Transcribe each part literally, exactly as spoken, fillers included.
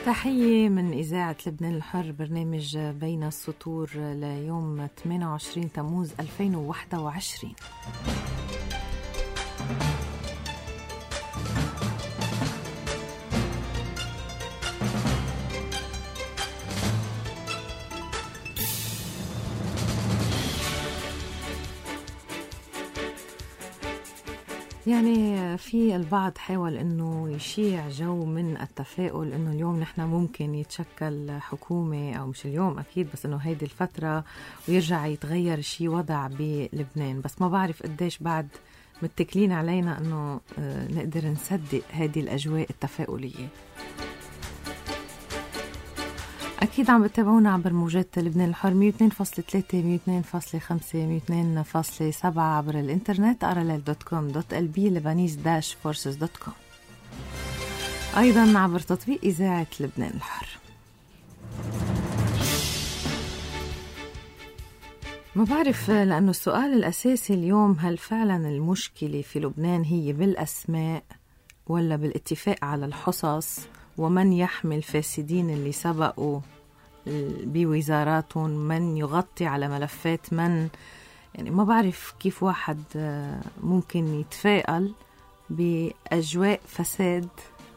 تحية من إذاعة لبنان الحر، برنامج بين السطور ليوم ثمانية وعشرين تموز ألفين وواحد وعشرين. يعني في البعض حاول أنه يشيع جو من التفاؤل أنه اليوم نحن ممكن يتشكل حكومة، أو مش اليوم أكيد، بس أنه هيدي الفترة ويرجع يتغير شي وضع بلبنان. بس ما بعرف قديش بعد متكلين علينا أنه نقدر نصدق هذه الأجواء التفاؤلية. أكيد عم بتابعونا عبر موجات لبنان الحر مية واثنين فاصلة ثلاثة مية واثنين فاصلة خمسة مية واثنين فاصلة سبعة عبر الإنترنت أراليل دوت كوم دوت إل بي لبنانيز داش فورسز دوت كوم، أيضا عبر تطبيق إذاعة لبنان الحر. ما بعرف، لأنه السؤال الأساسي اليوم هل فعلا المشكلة في لبنان هي بالأسماء ولا بالاتفاق على الحصص ومن يحمل فاسدين اللي سبقوا بوزاراتهم، من يغطي على ملفات من. يعني ما بعرف كيف واحد ممكن يتفائل بأجواء فساد.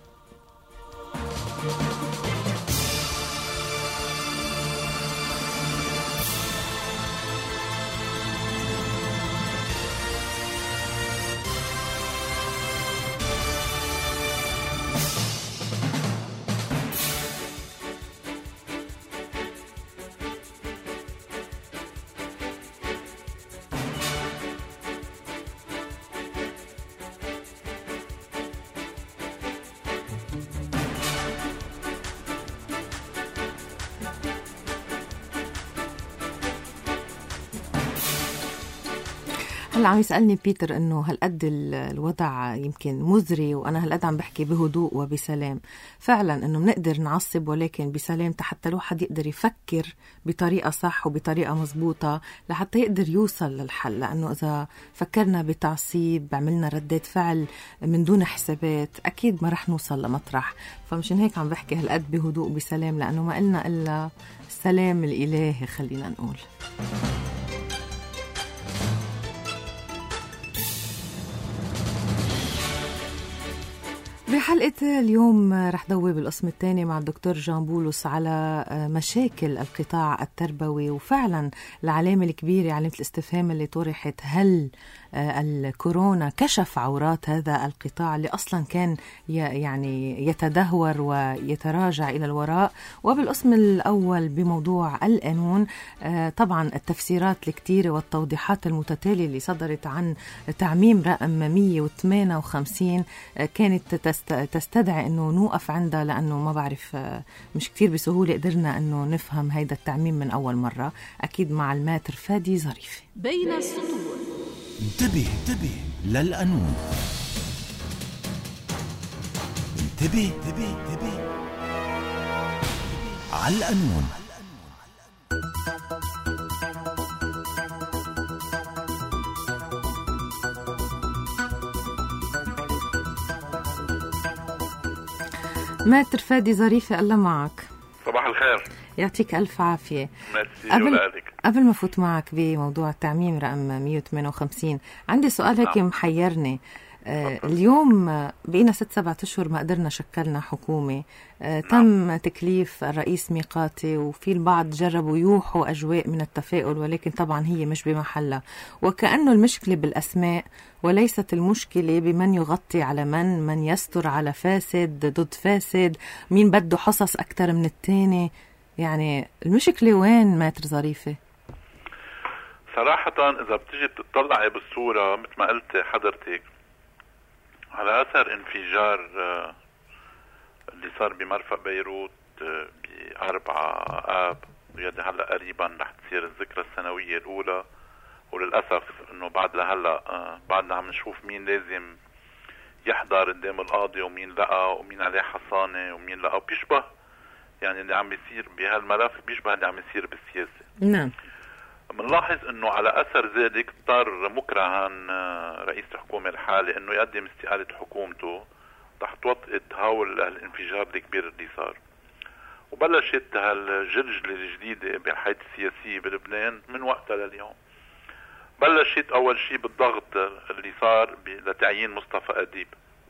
هلا عم يسألني بيتر إنه هالقد الوضع يمكن مزري، وأنا هالقد عم بحكي بهدوء وبسلام. فعلا إنه بنقدر نعصب ولكن بسلام، حتى الواحد يقدر يفكر بطريقة صح وبطريقة مزبوطة لحتى يقدر يوصل للحل. لأنه إذا فكرنا بتعصيب، عملنا ردات فعل من دون حسابات، أكيد ما رح نوصل لمطرح. فمشان هيك عم بحكي هالقد بهدوء بسلام، لأنه ما قلنا إلا السلام الإلهي خلينا نقول. بحلقة اليوم رح دوي بالقسم الثاني مع الدكتور جان بولس على مشاكل القطاع التربوي، وفعلا العلامة الكبيرة، علامة الاستفهام اللي طرحت، هل الكورونا كشف عورات هذا القطاع اللي أصلا كان يعني يتدهور ويتراجع إلى الوراء. وبالقسم الأول بموضوع القانون، طبعا التفسيرات الكتيرة والتوضيحات المتتالية اللي صدرت عن تعميم رقم مية وثمانية وخمسين كانت تستدعي أنه نوقف عندها، لأنه ما بعرف مش كتير بسهولة قدرنا أنه نفهم هيدا التعميم من أول مرة. أكيد مع الماتر فادي ظريفة. بين السطور، انتبه انتبه للقانون، انتبه انتبه انتبه على القانون. ماتر فادي ظريفة، الله معك. صباح الخير، يعطيك ألف عافية. قبل, قبل ما فوت معك بموضوع التعميم رقم مية وثمانية وخمسين، عندي سؤال هيك محيرني. آه اليوم بقينا ست سبعة أشهر ما قدرنا شكلنا حكومة. آه تم تكليف الرئيس ميقاتي، وفي البعض جربوا يوحوا أجواء من التفاؤل، ولكن طبعا هي مش بمحلها، وكأنه المشكلة بالأسماء وليست المشكلة بمن يغطي على من، من يستر على فاسد ضد فاسد، مين بده حصص أكتر من التاني. يعني المشكلة وين ماتر ظريفة؟ صراحة إذا بتجي تطلعي بالصورة مثل ما قلت حضرتك، على أثر انفجار اللي صار بمرفأ بيروت بأربعة آب، ويلي هلأ قريبا رح تصير الذكرى السنوية الأولى، وللأسف إنه بعد لهلأ بعدنا عم نشوف مين لازم يحضر قدام القاضي ومين لقى ومين عليه حصانة ومين لقى، بيشبه يعني اللي عم يصير بهالملف بيشبه اللي عم يصير بالسياسة. نعم. منلاحظ انه على اثر ذلك اضطر مكرها رئيس الحكومة الحالي انه يقدم استقالة حكومته تحت وطئة هول الانفجار الكبير اللي صار. وبلشت هالجلجلة الجديدة بالحياة السياسية بلبنان من وقتها لليوم. بلشت أول شيء بالضغط اللي صار لتعيين مصطفى أديب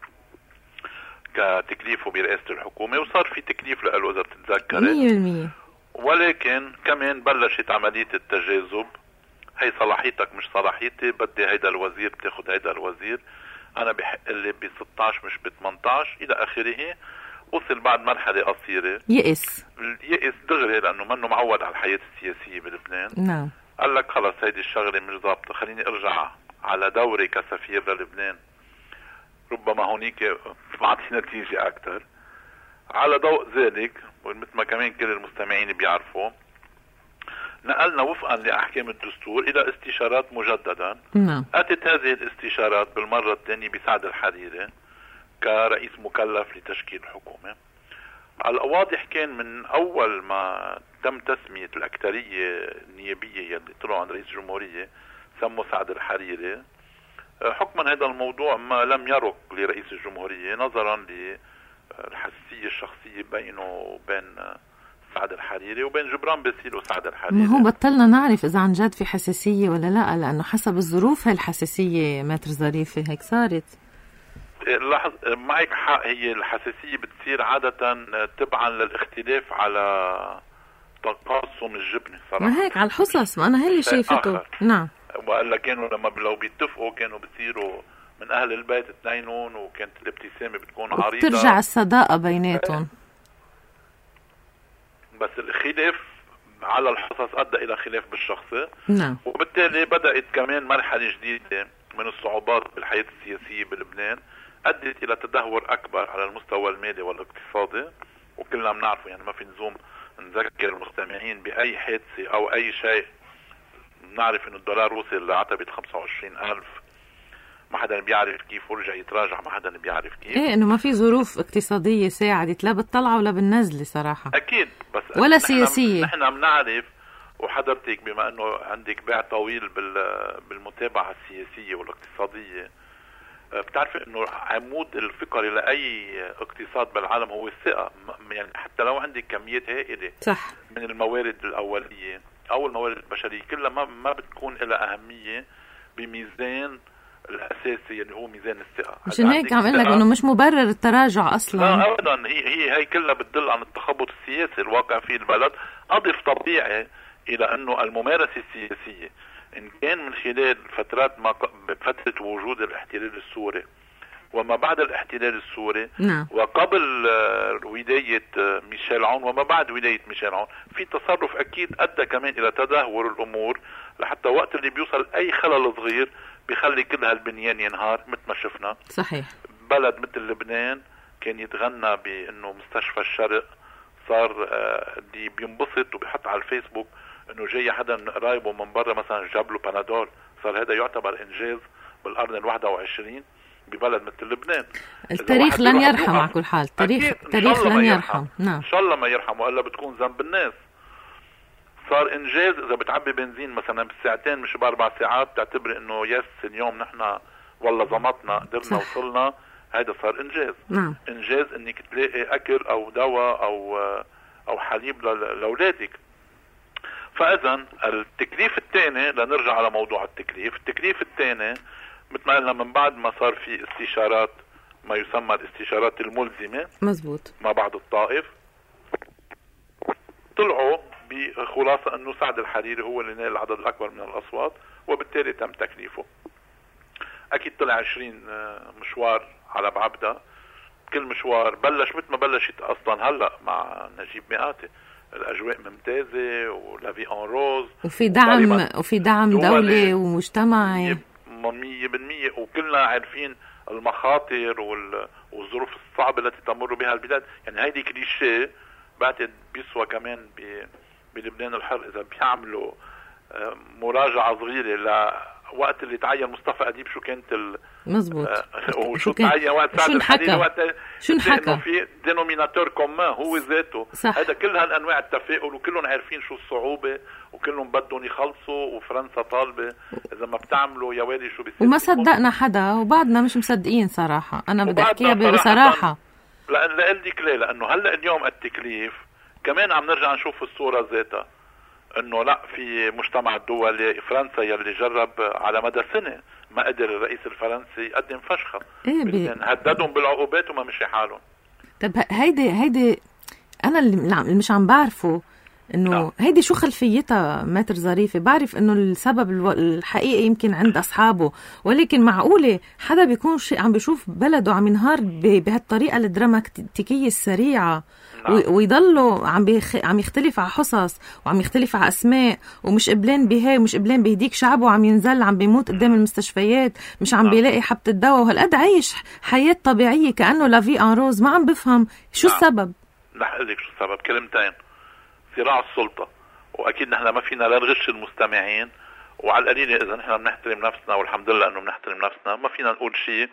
كتكليفه برئاسة الحكومة، وصار في تكليف له إذا بتتذكري مية بالمية. ولكن كمان بلشت عملية التجاذب، هي صلاحيتك مش صلاحيتي، بدي هيدا الوزير بتاخد هيدا الوزير، أنا بحق لي ب ستة عشر مش ب ثمانية عشر إلى آخره. وصل بعد مرحلة قصيرة يئس يئس دغري لأنه منه معود على الحياة السياسية بلبنان. نعم. قال لك خلص هيدي الشغلة مش ضابطة، خليني ارجع على دوري كسفير للبنان، ربما هونيك بعطي نتيجة أكتر. على ضوء ذلك ومثل ما كمان كل المستمعين بيعرفوا، نقلنا وفقا لأحكام الدستور إلى استشارات مجددا. نعم. أتت هذه الاستشارات بالمرة الثانية بسعد الحريري كرئيس مكلف لتشكيل الحكومة. الواضح كان من أول ما تم تسمية الأكترية النيابية يلي طلعوا عن رئيس الجمهورية سموا سعد الحريري، حكما هذا الموضوع ما لم يرق لرئيس الجمهورية نظرا للحساسية الشخصية بينه وبين سعد الحريري وبين جبران باسيل وسعد الحريري. ما هو بطلنا نعرف إذا عن جد في حساسية ولا لا، لأنه حسب الظروف هاي الحساسية ماتر ظريفة هيك صارت. لاحظ معك حق، هي الحساسية بتصير عادة تبعا للاختلاف على تقاسم الجبنة صراحة. ما هيك على الحصص، ما أنا هي اللي شايفته. نعم. وقال لك كانوا لما لو بيتفقوا كانوا بيصيروا من أهل البيت اثنينهم، وكانت الابتسامة بتكون عريضة، ترجع الصداقة بيناتهم. بس الخلاف على الحصص أدى إلى خلاف بالشخصي. نعم. وبالتالي بدأت كمان مرحلة جديدة من الصعوبات بالحياة السياسية بلبنان، أدت إلى تدهور أكبر على المستوى المالي والاقتصادي، وكلنا بنعرفه يعني ما في نزوم نذكر المستمعين بأي حادثة أو أي شيء. نعرف إنه الدولار وصل لعتبة خمسة وعشرين ألف، ما حدا بيعرف كيف، ورجع يتراجع ما حدا بيعرف كيف. إيه إنه ما في ظروف اقتصادية ساعدت لا بالطلعة ولا بالنزلة صراحة. أكيد، بس ولا نحن سياسية. نحن بنعرف، وحضرتك بما إنه عندك باع طويل بالمتابعة السياسية والاقتصادية بتعرف إنه عمود الفقري لأي اقتصاد بالعالم هو الثقة. يعني حتى لو عندك كميات هائلة صح من الموارد الأولية أو الموارد البشرية كلها ما ما بتكون لها أهمية بميزان الأساسي اللي هو ميزان الثقة. مشان هيك عم أقول لك إنه مش مبرر التراجع أصلا. لا أبدا، هي هي هي كلها بتدل عن التخبط السياسي الواقع في البلد. أضف طبيعي إلى أنه الممارسة السياسية إن كان من خلال فترات ما فترة وجود الاحتلال السوري وما بعد الاحتلال السوري، نعم. وقبل ولاية ميشيل عون وما بعد ولاية ميشيل عون، في تصرف أكيد أدى كمان إلى تدهور الأمور، لحتى وقت اللي بيوصل أي خلل صغير بيخلي كل هالبنيان ينهار مثل ما شفنا. صحيح. بلد مثل لبنان كان يتغنى بأنه مستشفى الشرق صار اللي بينبسط وبيحط على الفيسبوك انه جاي حدا من قرايبه من برا مثلا جاب له بنادول، صار هذا يعتبر انجاز بالقرن الواحد وعشرين ببلد مثل لبنان. التاريخ لن يرحم على كل حال، التاريخ التاريخ لن يرحم. نعم ان شاء الله ما يرحم، والا بتكون ذنب الناس. صار انجاز اذا بتعبي بنزين مثلا بالساعتين مش باربع ساعات بتعتبري انه يس اليوم نحن والله زمطنا قدرنا وصلنا، هذا صار انجاز. نعم. انجاز انك تلاقي اكل او دواء او او حليب لاولادك. فاذا التكليف الثاني، لنرجع على موضوع التكليف، التكليف الثاني مثل ما قلنا من بعد ما صار في استشارات ما يسمى الاستشارات الملزمة مزبوط ما بعد الطائف، طلعوا بخلاصة انه سعد الحريري هو اللي نال العدد الاكبر من الاصوات، وبالتالي تم تكليفه. اكيد طلع عشرين مشوار على بعبدة، كل مشوار بلش مثل ما بلشت اصلا هلا مع نجيب مئاتي، الاجواء ممتازه ولافي اون روز، وفي دعم وفي دعم دولي ومجتمعي مية بالمية، وكلنا عارفين المخاطر والظروف الصعبه التي تمر بها البلاد. يعني هيدي كليشيه بعتقد بيسوى كمان بلبنان الحر اذا بيعملوا مراجعه صغيره لوقت اللي تعين مصطفى أديب شو كانت ال مزبوط وشو تعين وقت سعد الحريري، وقت شو انحكى في دينوميناتور كومان هو ذاته. هذا كل هالانواع التفاؤل، وكلهم عارفين شو الصعوبه، وكلهم بدهم يخلصوا، وفرنسا طالبه اذا ما بتعملوا يا ويلي شو بيصير. وما صدقنا حدا، وبعدنا مش مصدقين صراحه. انا بدي احكيها بصراحه، لان لقلك ليه، لانه هلا اليوم التكليف كمان عم نرجع نشوف الصورة ذاتها، انه لا في مجتمع الدولي فرنسا يلي جرب على مدى سنة ما قدر الرئيس الفرنسي يقدم فشخة. إيه بي... هددهم بالعقوبات وما مشي حالهم. طب هيدي هيدي انا اللي مش عم بعرفه انه لا. هيدي شو خلفيتها ماتر ظريفة. بعرف انه السبب الحقيقي يمكن عند اصحابه، ولكن معقولة حدا بيكون شيء عم بيشوف بلده عم ينهار بهالطريقة الدراماتيكية السريعة لا. ويضلوا عم بيخ... عم يختلف على حصص وعم يختلف على اسماء ومش قبلان بهاي ومش قبلان بهديك، شعبه عم ينزل عم بيموت قدام المستشفيات، مش عم لا. بيلاقي حبة الدواء، وهالقد عايش حياة طبيعية كأنه لافي ان روز. ما عم بفهم شو لا. السبب. رح اقول لك شو السبب. كلمتين: صراع السلطة. واكيد نحن ما فينا لا نغش المستمعين، وعلى القليل اذا نحن بنحترم نفسنا والحمد لله انه بنحترم نفسنا، ما فينا نقول شيء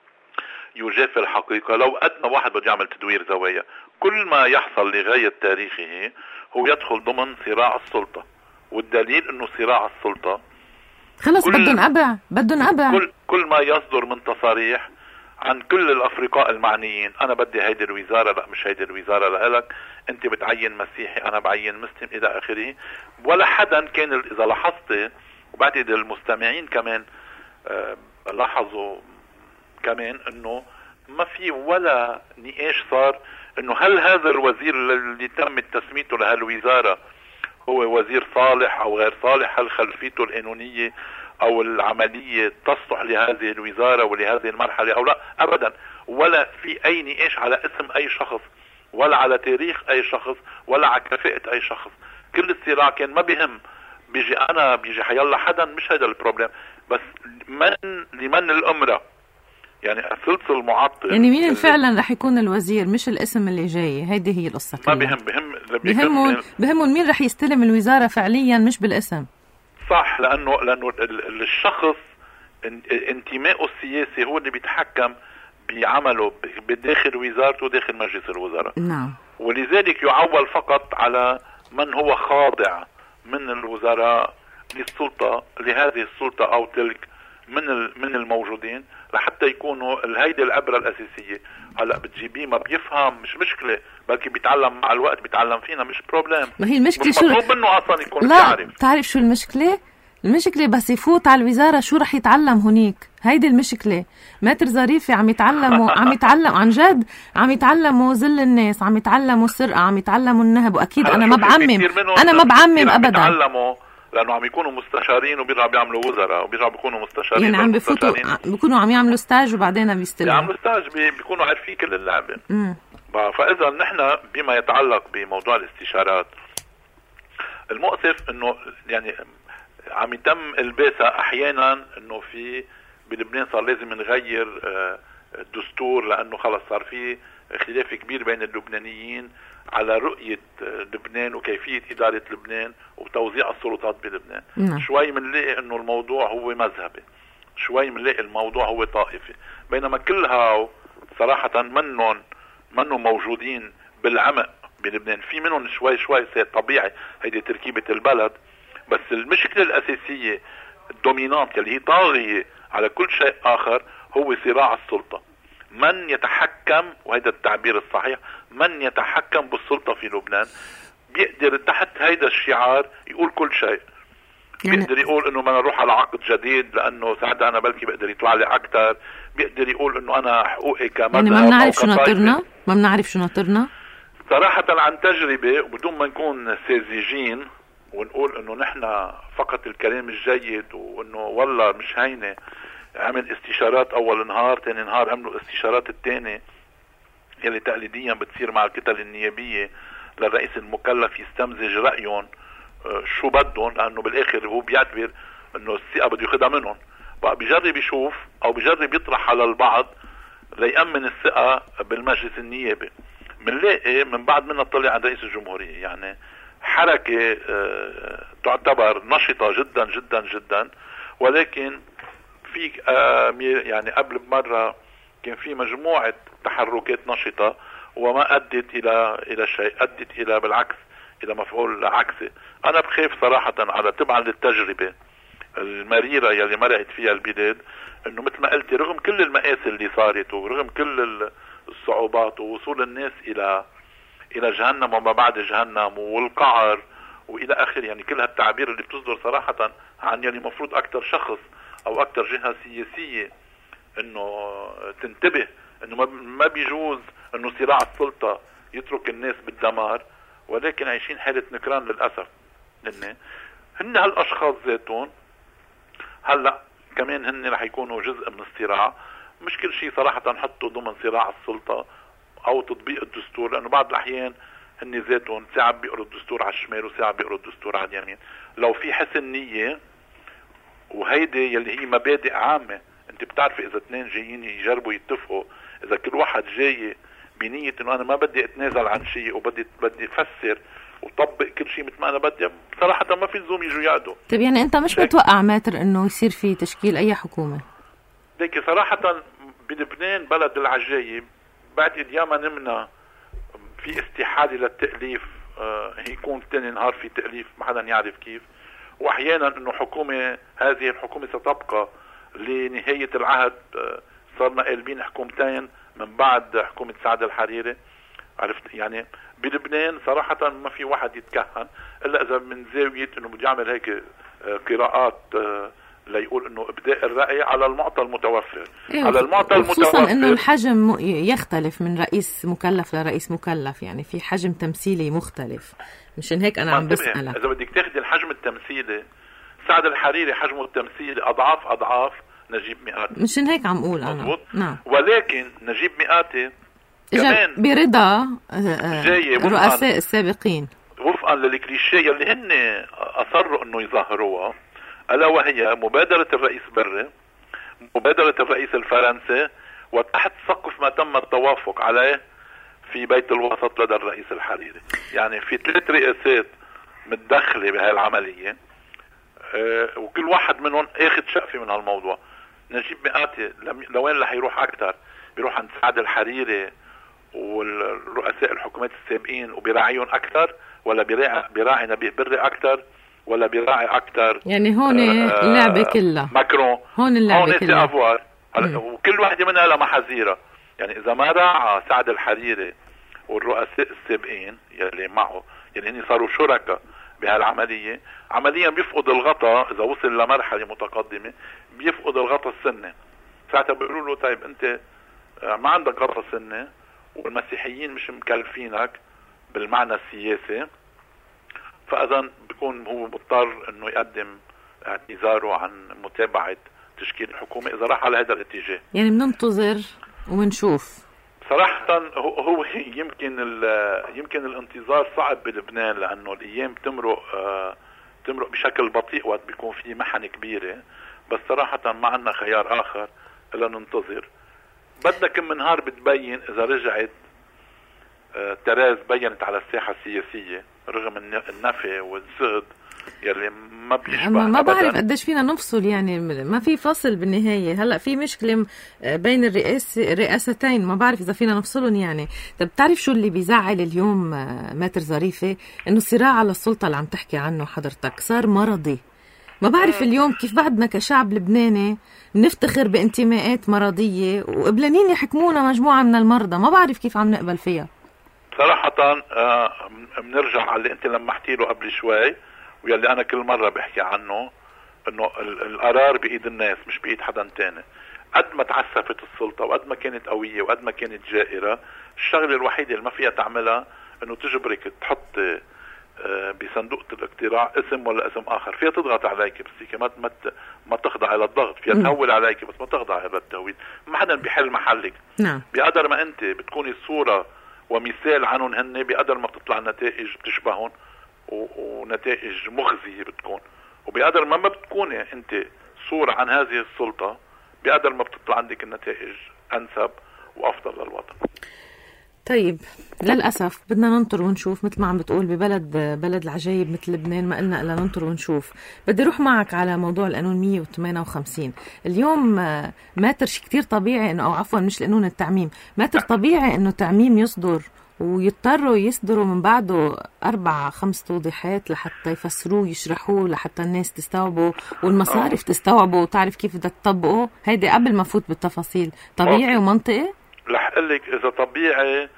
يجافي الحقيقة. لو قدنا واحد بده يعمل تدوير زوايا، كل ما يحصل لغاية تاريخه هو يدخل ضمن صراع السلطة، والدليل انه صراع السلطة خلص بدهم أبع بدهم أبع كل, كل ما يصدر من تصاريح عن كل الافرقاء المعنيين: انا بدي هيدي الوزارة، لا مش هيدي الوزارة لإلك، انت بتعين مسيحي انا بعين مسلم، الى اخره. ولا حدا كان، اذا لاحظت وبعتقد المستمعين كمان آه لاحظوا كمان، انه ما في ولا نقاش صار انه هل هذا الوزير اللي تم تسميته لهالوزارة هو وزير صالح او غير صالح، هل خلفيته القانونية او العملية تصلح لهذه الوزارة ولهذه المرحلة او لا. ابدا، ولا في اي نقاش على اسم اي شخص، ولا على تاريخ اي شخص، ولا على كفاءة اي شخص. كل الصراع كان ما بهم بيجي انا بيجي حيلا حدا، مش هذا البروبلم، بس من لمن الامرة، يعني الثلث المعطل، يعني مين فعلا رح يكون الوزير مش الاسم اللي جاي. هيدي هي القصة ما بهم بهم بهمهم بهمهم مين رح يستلم الوزارة فعليا، مش بالاسم. صح، لانه لانه الشخص انتمائه السياسي هو اللي بيتحكم بعمله بداخل وزارته داخل مجلس الوزراء. نعم. ولذلك يعول فقط على من هو خاضع من الوزراء للسلطة، لهذه السلطة او تلك من من الموجودين، لحتى يكونوا الهيدي العبرة الأساسية. هلا بتجيبيه ما بيفهم، مش مشكلة، بلكي بيتعلم مع الوقت، بيتعلم فينا، مش بروبلم. ما هي المشكلة مش مطلوب منه أصلا يكون لا بيعرف. تعرف شو المشكلة؟ المشكلة بس يفوت على الوزارة شو رح يتعلم هنيك. هيدي المشكلة. ماتر ظريفة عم يتعلموا عم يتعلم عن جد، عم يتعلموا ذل الناس، عم يتعلموا السرقة، عم يتعلموا النهب. وأكيد أنا ما بعمم أنا ما بعمم أبدا، لانه عم يكونوا مستشارين وبيرجعوا بيعملوا وزراء وبيرجعوا بيكونوا مستشارين، يعني عم بفوتوا بيكونوا عم يعملوا ستاج وبعدين بيستلموا يعملوا ستاج، بيكونوا عارفين كل اللعبه. فاذا نحن بما يتعلق بموضوع الاستشارات، المؤسف انه يعني عم يتم الباسها احيانا انه في بلبنان صار لازم نغير الدستور، لانه خلص صار في خلاف كبير بين اللبنانيين على رؤية لبنان وكيفية إدارة لبنان وتوزيع السلطات بلبنان. نعم. شوي منلاقي أنه الموضوع هو مذهبي، شوي منلاقي الموضوع هو طائفي، بينما كلها صراحة منهم منهم موجودين بالعمق بلبنان. في منهم شوي شوي طبيعي، هيدي تركيبة البلد، بس المشكلة الأساسية الدومينانت اللي هي طاغية على كل شيء آخر هو صراع السلطة. من يتحكم، وهذا التعبير الصحيح، من يتحكم بالسلطة في لبنان بيقدر تحت هيدا الشعار يقول كل شيء. يعني بيقدر يقول انه ما نروح على عقد جديد لانه ساعتها انا بلكي بقدر يطلع لي اكثر، بيقدر يقول انه انا حقوقي كمذهب. يعني ما بنعرف شو ناطرنا، ما بنعرف شو ناطرنا صراحة عن تجربة، وبدون ما نكون ساذجين ونقول انه نحن فقط الكلام الجيد وانه والله مش هينه عمل استشارات اول نهار، تاني نهار عملوا الاستشارات التاني يلي تقليديا بتصير مع الكتل النيابية للرئيس المكلف يستمزج رأيهم شو بدهم، لانه بالاخر هو بيعتبر انه الثقة بده ياخدها منهم، بقى بيجرب يشوف او بيجرب يطرح على البعض ليأمن الثقة بالمجلس النيابي. منلاقي من بعد منا طلع عند رئيس الجمهورية، يعني حركة تعتبر نشطة جدا جدا جدا، ولكن في يعني قبل بمرة كان في مجموعة تحركات نشطة وما أدت إلى إلى شيء، أدت إلى بالعكس إلى مفعول عكسي. أنا بخاف صراحة على تبعا للتجربة المريرة يلي مرقت فيها البلاد، إنه مثل ما قلت رغم كل المآسي اللي صارت ورغم كل الصعوبات ووصول الناس إلى الى جهنم وما بعد جهنم والقعر والى اخره. يعني كل هالتعابير اللي بتصدر صراحة عن يعني مفروض اكثر شخص او اكثر جهة سياسية انه تنتبه انه ما بيجوز انه صراع السلطة يترك الناس بالدمار، ولكن عايشين حالة نكران للأسف. لأن هن هالاشخاص ذاتهم هلا كمان هن رح يكونوا جزء من الصراع. مش كل شيء صراحة نحطه ضمن صراع السلطة او تطبيق الدستور، لانه بعض الاحيان هن ذاتهم ساعة بيقروا الدستور على الشمال وساعة بيقروا الدستور على اليمين. لو في حسن نية وهيدي يلي هي مبادئ عامة، انت بتعرفي اذا اثنين جايين يجربوا يتفقوا، اذا كل واحد جاي بنية انه انا ما بدي اتنازل عن شيء وبدي بدي افسر وطبق كل شيء مثل ما انا بدي، بصراحة ما في لزوم يجوا يقعدوا. طيب يعني انت مش متوقع ماتر انه يصير في تشكيل اي حكومة؟ لكن صراحة بلبنان بلد العجايب، بعد ياما نمنا في استحالة للتأليف، آه يكون تاني نهار في تأليف ما حدا يعرف كيف، واحيانا انه حكومة هذه الحكومة ستبقى لنهاية العهد. آه صارنا قلبين حكومتين من بعد حكومة سعد الحريري، عرفت يعني. بلبنان صراحة ما في واحد يتكهن الا اذا من زاوية انه بده يعمل هيك آه قراءات آه ليقول انه ابداء الرأي على المعطى المتوفر. إيه على المعطى المتوفر، خصوصا انه الحجم يختلف من رئيس مكلف لرئيس مكلف، يعني في حجم تمثيلي مختلف. مشان هيك انا عم بسألك، اذا بدك تاخذي الحجم التمثيلي سعد الحريري حجمه التمثيلي اضعاف اضعاف نجيب مئاتي. مشان هيك عم اقول انا مزبوط. نعم. ولكن نجيب مئاتي كمان برضا الرؤساء السابقين وفقا للكليشيه اللي هن اصروا انه يظهروها، الا وهي مبادرة الرئيس بري، مبادرة الرئيس الفرنسي، وتحت سقف ما تم التوافق عليه في بيت الوسط لدى الرئيس الحريري. يعني في ثلاث رئاسات متدخلة بهاي العملية، أه وكل واحد منهم اخذ شقفة من هالموضوع. نجيب مئاتي لوين رح يروح اكثر؟ بيروح عند سعد الحريري والرؤساء الحكومات السابقين وبيراعيهم اكثر، ولا بيراعي بيراعي نبيه بري اكثر، ولا بيراعي اكثر؟ يعني هون اللعبة كلها ماكرون، هون اللعبة كلها افوار، وكل واحدة منها لها محاذيرها. يعني اذا ما راعى سعد الحريري والرؤساء السابقين يلي معه، يعني هني صاروا شركاء بهالعملية، عمليا بيفقد الغطاء. اذا وصل لمرحلة متقدمة بيفقد الغطاء السنة. ساعتها بيقولوا له طيب انت ما عندك غطاء سنة والمسيحيين مش مكلفينك بالمعنى السياسي، فاذا بيكون هو مضطر انه يقدم اعتذاره عن متابعة تشكيل الحكومة اذا راح على هذا الاتجاه. يعني بننتظر وبنشوف. صراحة هو يمكن يمكن الانتظار صعب بلبنان، لانه الايام تمرق تمرق بشكل بطيء وقت بيكون في محنة كبيرة. بس صراحة ما عندنا خيار اخر الا ننتظر. بدنا كم من نهار بتبين اذا رجعت تراز بينت على الساحة السياسية رغم النفي والزهد يلي ما بيشبه. ما بعرف قديش فينا نفصل، يعني ما في فصل بالنهاية. هلأ في مشكلة بين الرئاس الرئاستين، ما بعرف إذا فينا نفصلهم. يعني طب بتعرف شو اللي بيزعل اليوم ماتر ظريفة؟ إنه الصراع على السلطة اللي عم تحكي عنه حضرتك صار مرضي. ما بعرف اليوم كيف بعدنا كشعب لبناني نفتخر بانتماءات مرضية وقبلانين يحكمونا مجموعة من المرضى. ما بعرف كيف عم نقبل فيها صراحة. آه بنرجع على اللي انت لمحتي له قبل شوي ويلي انا كل مرة بحكي عنه، انه القرار بايد الناس مش بايد حدا تاني. قد ما تعسفت السلطة وقد ما كانت قوية وقد ما كانت جائرة، الشغلة الوحيدة اللي ما فيها تعملها انه تجبرك تحط آه بصندوق الاقتراع اسم ولا اسم اخر. فيها تضغط عليك بس ما ما ما تخضع على الضغط، فيها تهول عليك بس ما تخضع على التهويل. ما حدا بيحل محلك. نعم. بقدر ما انت بتكوني الصورة ومثال عنهم هن، بقدر ما بتطلع نتائج بتشبههم ونتائج مخزية بتكون، وبقدر ما ما بتكوني انت صورة عن هذه السلطة بقدر ما بتطلع عندك النتائج انسب وافضل للوطن. طيب للأسف بدنا ننطر ونشوف، مثل ما عم بتقول ببلد بلد العجايب مثل لبنان ما قلنا إلا ننطر ونشوف. بدي روح معك على موضوع القانون مية وثمانية وخمسين. اليوم ماتر شي كتير طبيعي إنه، أو عفوا مش القانون، التعميم. ماتر طبيعي إنه تعميم يصدر ويضطروا يصدروا من بعده أربع خمس توضيحات لحتى يفسروه يشرحوه لحتى الناس تستوعبه والمصارف تستوعبه وتعرف كيف بدها تطبقه. هيدي قبل ما فوت بالتفاصيل طبيعي ومنطقي؟ رح أقول لك إذا طبيعي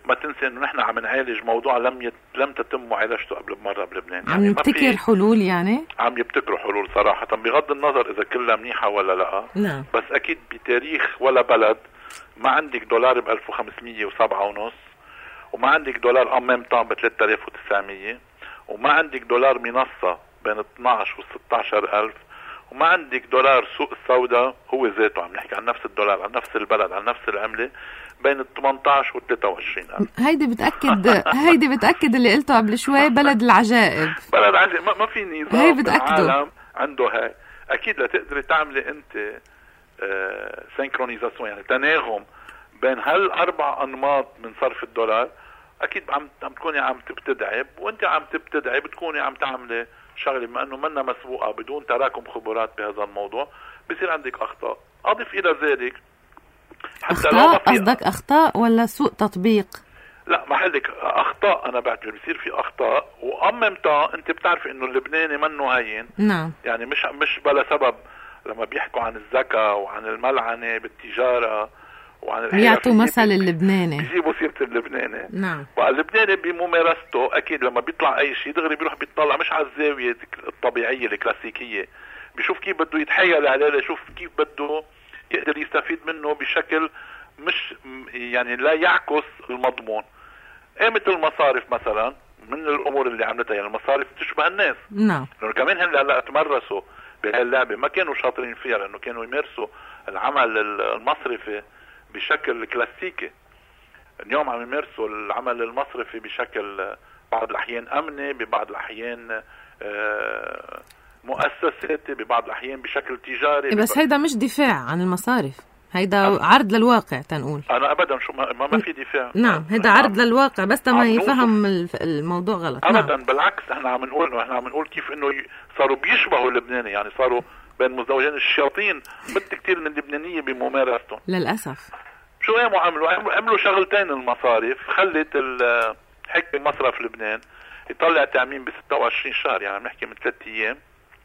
ما تنسى انه نحن عم نعالج موضوع لم يت... لم تتم معالجته قبل بمره بلبنان. عم يبتكر يعني حلول يعني عم يبتكروا حلول صراحه، بغض النظر اذا كلها منيحه ولا لا. نعم. بس اكيد بتاريخ ولا بلد ما عندك دولار ب ألف وخمسمية وسبعة ونص، وما عندك دولار ام ميم طان ب ثلاثة آلاف وتسعمية، وما عندك دولار منصه بين اثنعش و ستة عشر ألف، وما عندك دولار سوق السوداء هو ذاته، عم نحكي عن نفس الدولار، عن نفس البلد، عن نفس العمله، بين ال ثمانية عشر و ثلاثة وعشرين ألف. هيدي بتأكد هيدي بتأكد اللي قلته قبل شوي، بلد العجائب. بلد عجائب، ما, ما في نظام هي بتأكده. العالم عنده هاي. اكيد لتقدري تعملي انت آه سينكرونيزاسيون، يعني تناغم بين هالاربع انماط من صرف الدولار، اكيد عم عم تكوني عم تبتدعي، وانت عم تبتدعي بتكوني عم تعملي شغله بما انه منا مسبوقه بدون تراكم خبرات بهذا الموضوع، بصير عندك اخطاء. اضف الى ذلك اخطاء، قصدك اخطاء ولا سوء تطبيق؟ لا محلك اخطاء، انا بعتبر بصير في اخطاء، واممتها انت بتعرفي انه اللبناني منه هين. نعم. يعني مش مش بلا سبب لما بيحكوا عن الزكاة وعن الملعنه بالتجاره وعن بيعطوا مثل اللبناني، بيجيبوا سيره اللبناني. نعم. واللبناني بممارسته اكيد لما بيطلع اي شيء دغري بيروح بيطلع مش على الزاويه الطبيعيه الكلاسيكيه، بيشوف كيف بده يتحايل عليه، يشوف كيف بده يقدر يستفيد منه بشكل مش يعني لا يعكس المضمون. قامة المصارف مثلا من الامور اللي عملتها، يعني المصارف تشبه الناس. نعم. لانه كمان هن هلا تمرسوا بهاللعبه، ما كانوا شاطرين فيها لانه كانوا يمارسوا العمل المصرفي بشكل كلاسيكي. اليوم عم يمارسوا العمل المصرفي بشكل بعض الاحيان امني، ببعض الاحيان مؤسساتي، ببعض الاحيان بشكل تجاري. بس هيدا مش دفاع عن المصارف، هيدا عرض للواقع تنقول. انا ابدا شو ما, ما في دفاع. نعم، هيدا عرض للواقع بس ما يفهم الموضوع غلط. ابدا. نعم. بالعكس احنا عم نقول احنا عم نقول كيف انه صاروا بيشبهوا اللبناني، يعني صاروا بين مزدوجين الشياطين مثل كثير من اللبنانيه بممارستهم للاسف. شو قاموا عملوا؟ عملوا شغلتين المصارف، خلت حكم مصرف لبنان يطلع تعميم ب ستة وعشرين شهر، يعني عم نحكي من ثلاث ايام.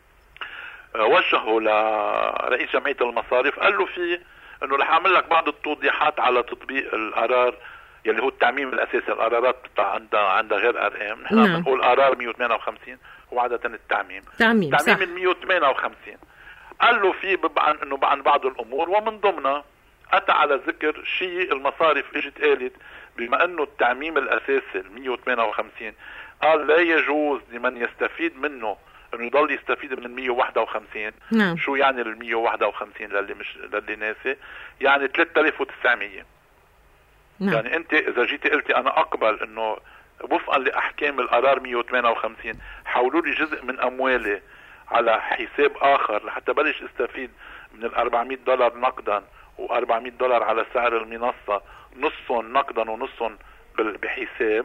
وجهوا لرئيس جمعيه المصارف قال له في انه رح اعمل لك بعض التوضيحات على تطبيق القرار يلي هو التعميم الاساسي. القرارات عندها عندها غير ارقام، نحن نعم. بنقول قرار مية وثمانية وخمسين وعاده التعميم تعميم تعميم ال مية وثمانية وخمسين. قال له في عن انه عن بعض الامور، ومن ضمنها اتى على ذكر شيء المصارف اجت قالت بما انه التعميم الاساسي ال مية وثمانية وخمسين قال لا يجوز لمن يستفيد منه انه يضل يستفيد من ال مية وواحد وخمسين. نعم. شو يعني ال مية وواحد وخمسين للي مش للي ناسي؟ يعني ثلاثة آلاف وتسعمية. نعم. يعني انت اذا جيتي قلتي انا اقبل انه وفقا لاحكام القرار مية وثمانية وخمسين حولوا لي جزء من اموالي على حساب اخر لحتى بلش استفيد من ال أربعمية دولار نقدا و400 دولار على سعر المنصه، نصهم نقدا ونصهم بحساب،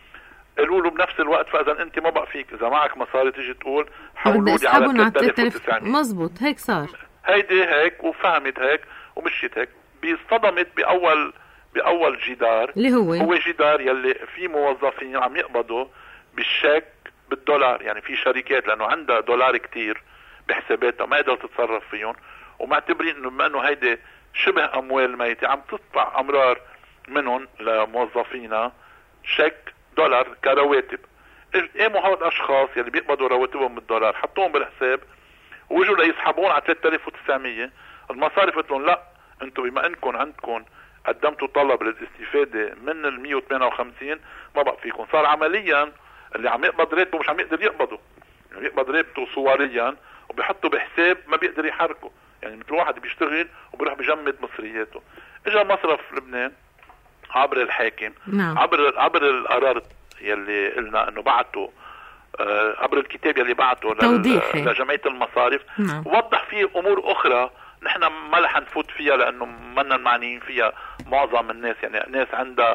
قالوا له بنفس الوقت فاذا انت ما بقى فيك اذا معك مصاري تيجي تقول حولوا لي على ثلاثة آلاف وتسعمية. مزبوط، هيك صار. هيدي هيك وفهمت هيك ومشيت هيك. بيصطدمت باول باول جدار اللي هو هو جدار يلي في موظفين عم يقبضوا بالشيك بالدولار، يعني في شركات لانه عندها دولار كتير بحساباتها ما قدرت تتصرف فيهم، ومعتبرين انه بما انه هيدي شبه اموال ميته عم تدفع امرار منهم لموظفينا شيك دولار كرواتب. قاموا هؤلاء الاشخاص يلي بيقبضوا رواتبهم بالدولار حطوهم بالحساب وجوا ليسحبون على ثلاثة آلاف وتسعمية. المصارف قلت لهم لا، انتم بما انكم عندكم قدمتوا طلب للاستفاده من ال مية وثمانية وخمسين ما بقى فيكم. صار عمليا اللي عم يقبض راتبه مش عم يقدر يقبضه، يعني يقبض راتبه صوريا وبيحطه بحساب ما بيقدر يحركه، يعني مثل واحد بيشتغل وبيروح بجمد مصرياته. اجى مصرف لبنان عبر الحاكم. نعم. عبر عبر القرار يلي قلنا انه بعته آه عبر الكتاب يلي بعته لجمعيه المصارف. نعم. وضح فيه امور اخرى نحن ما رح نفوت فيها لانه منا معنيين فيها معظم الناس، يعني ناس عندها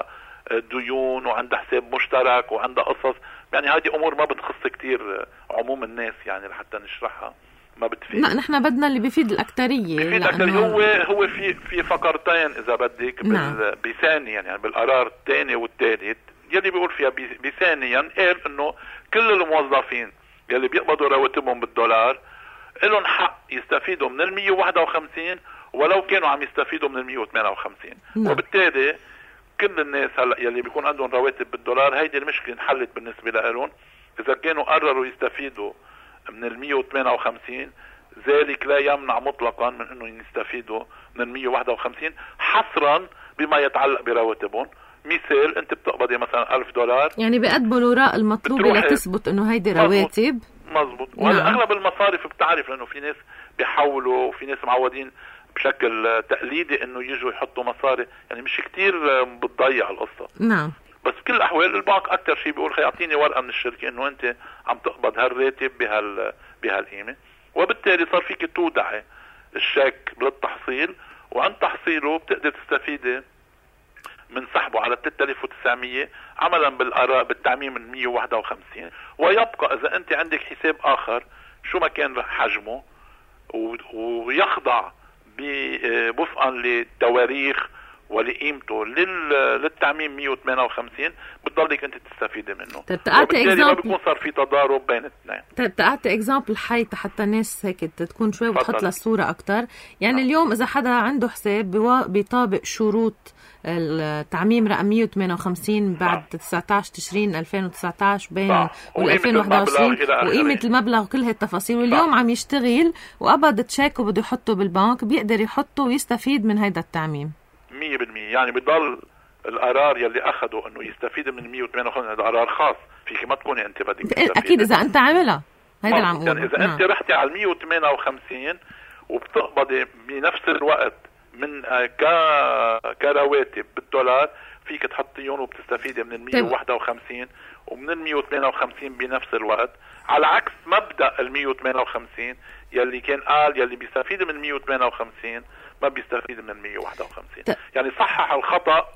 ديون وعندها حساب مشترك وعندها قصص، يعني هذه امور ما بتخص كتير عموم الناس يعني لحتى نشرحها ما بتفيد. لا نحن بدنا اللي بيفيد الاكتريه. بيفيد الاكتريه. هو هو في في فقرتين اذا بدك. نعم. بثاني يعني بالقرار الثاني والثالث يلي بيقول فيها بثانيا قال انه كل الموظفين يلي بيقبضوا رواتبهم بالدولار لهم حق يستفيدوا من ال مية وواحد وخمسين ولو كانوا عم يستفيدوا من ال مية وثمانية وخمسين. نعم. وبالتالي كل الناس هلا يلي بيكون عندهم رواتب بالدولار هيدي المشكله انحلت بالنسبه لهم. اذا كانوا قرروا يستفيدوا من ال مية وثمانية وخمسين ذلك لا يمنع مطلقا من انه يستفيدوا من ال مية وواحد وخمسين حصرا بما يتعلق برواتبهم. مثال انت بتقبضي مثلا ألف دولار، يعني بيقدموا الاوراق المطلوبه لتثبت انه هيدي رواتب. مزبوط. وهلا اغلب المصارف بتعرف لانه في ناس بيحولوا وفي ناس معودين بشكل تقليدي انه يجوا يحطوا مصاري، يعني مش كتير بتضيع القصه. نعم. بس بكل الاحوال البنك اكثر شيء بيقول خي اعطيني ورقه من الشركه انه انت عم تقبض هالراتب بهال بهالقيمه، وبالتالي صار فيك تودعي الشيك للتحصيل، وعند تحصيله بتقدر تستفيدي من سحبه على ثلاثة آلاف وتسعمية عملا بالاراء بالتعميم من مية وواحد وخمسين. ويبقى اذا انت عندك حساب اخر شو ما كان حجمه ويخضع وفقا للتواريخ ولقيمته للتعميم مية وثمانية وخمسين بتضلك انت تستفيدي منه. طيب تعطي اكزامبل بيكون صار في تضارب بين الاثنين. طيب تعطي اكزامبل حي حتى الناس هيك تكون شوي بتحط لها الصوره اكثر. يعني آه. اليوم اذا حدا عنده حساب بيطابق شروط التعميم رقم مية وثمانية وخمسين بعد آه. تسعة عشر تشرين ألفين وتسعة عشر بين آه. وألفين وواحد وعشرين وقيمه المبلغ وكل هاي التفاصيل، واليوم آه. عم يشتغل وقبض تشيك وبده يحطه بالبنك بيقدر يحطه ويستفيد من هيدا التعميم مية بالمية. يعني بضل القرار يلي اخذه انه يستفيد من مية وثمانية وخمسين هذا قرار خاص فيك، ما تكوني انت بدك تستفيد. اكيد اذا انت عاملها هيدا اللي عم يعني اذا نعم. انت رحتي على مية وثمانية وخمسين وبتقبضي بنفس الوقت من ك كرواتب بالدولار فيك تحطيهم وبتستفيدي من ال مية وواحد وخمسين ومن ال مية وثمانية وخمسين بنفس الوقت، على عكس مبدا ال مية وثمانية وخمسين يلي كان قال يلي بيستفيد من مية وثمانية وخمسين ما بيستفيد من مية وواحد وخمسين. ت... يعني صحح الخطأ.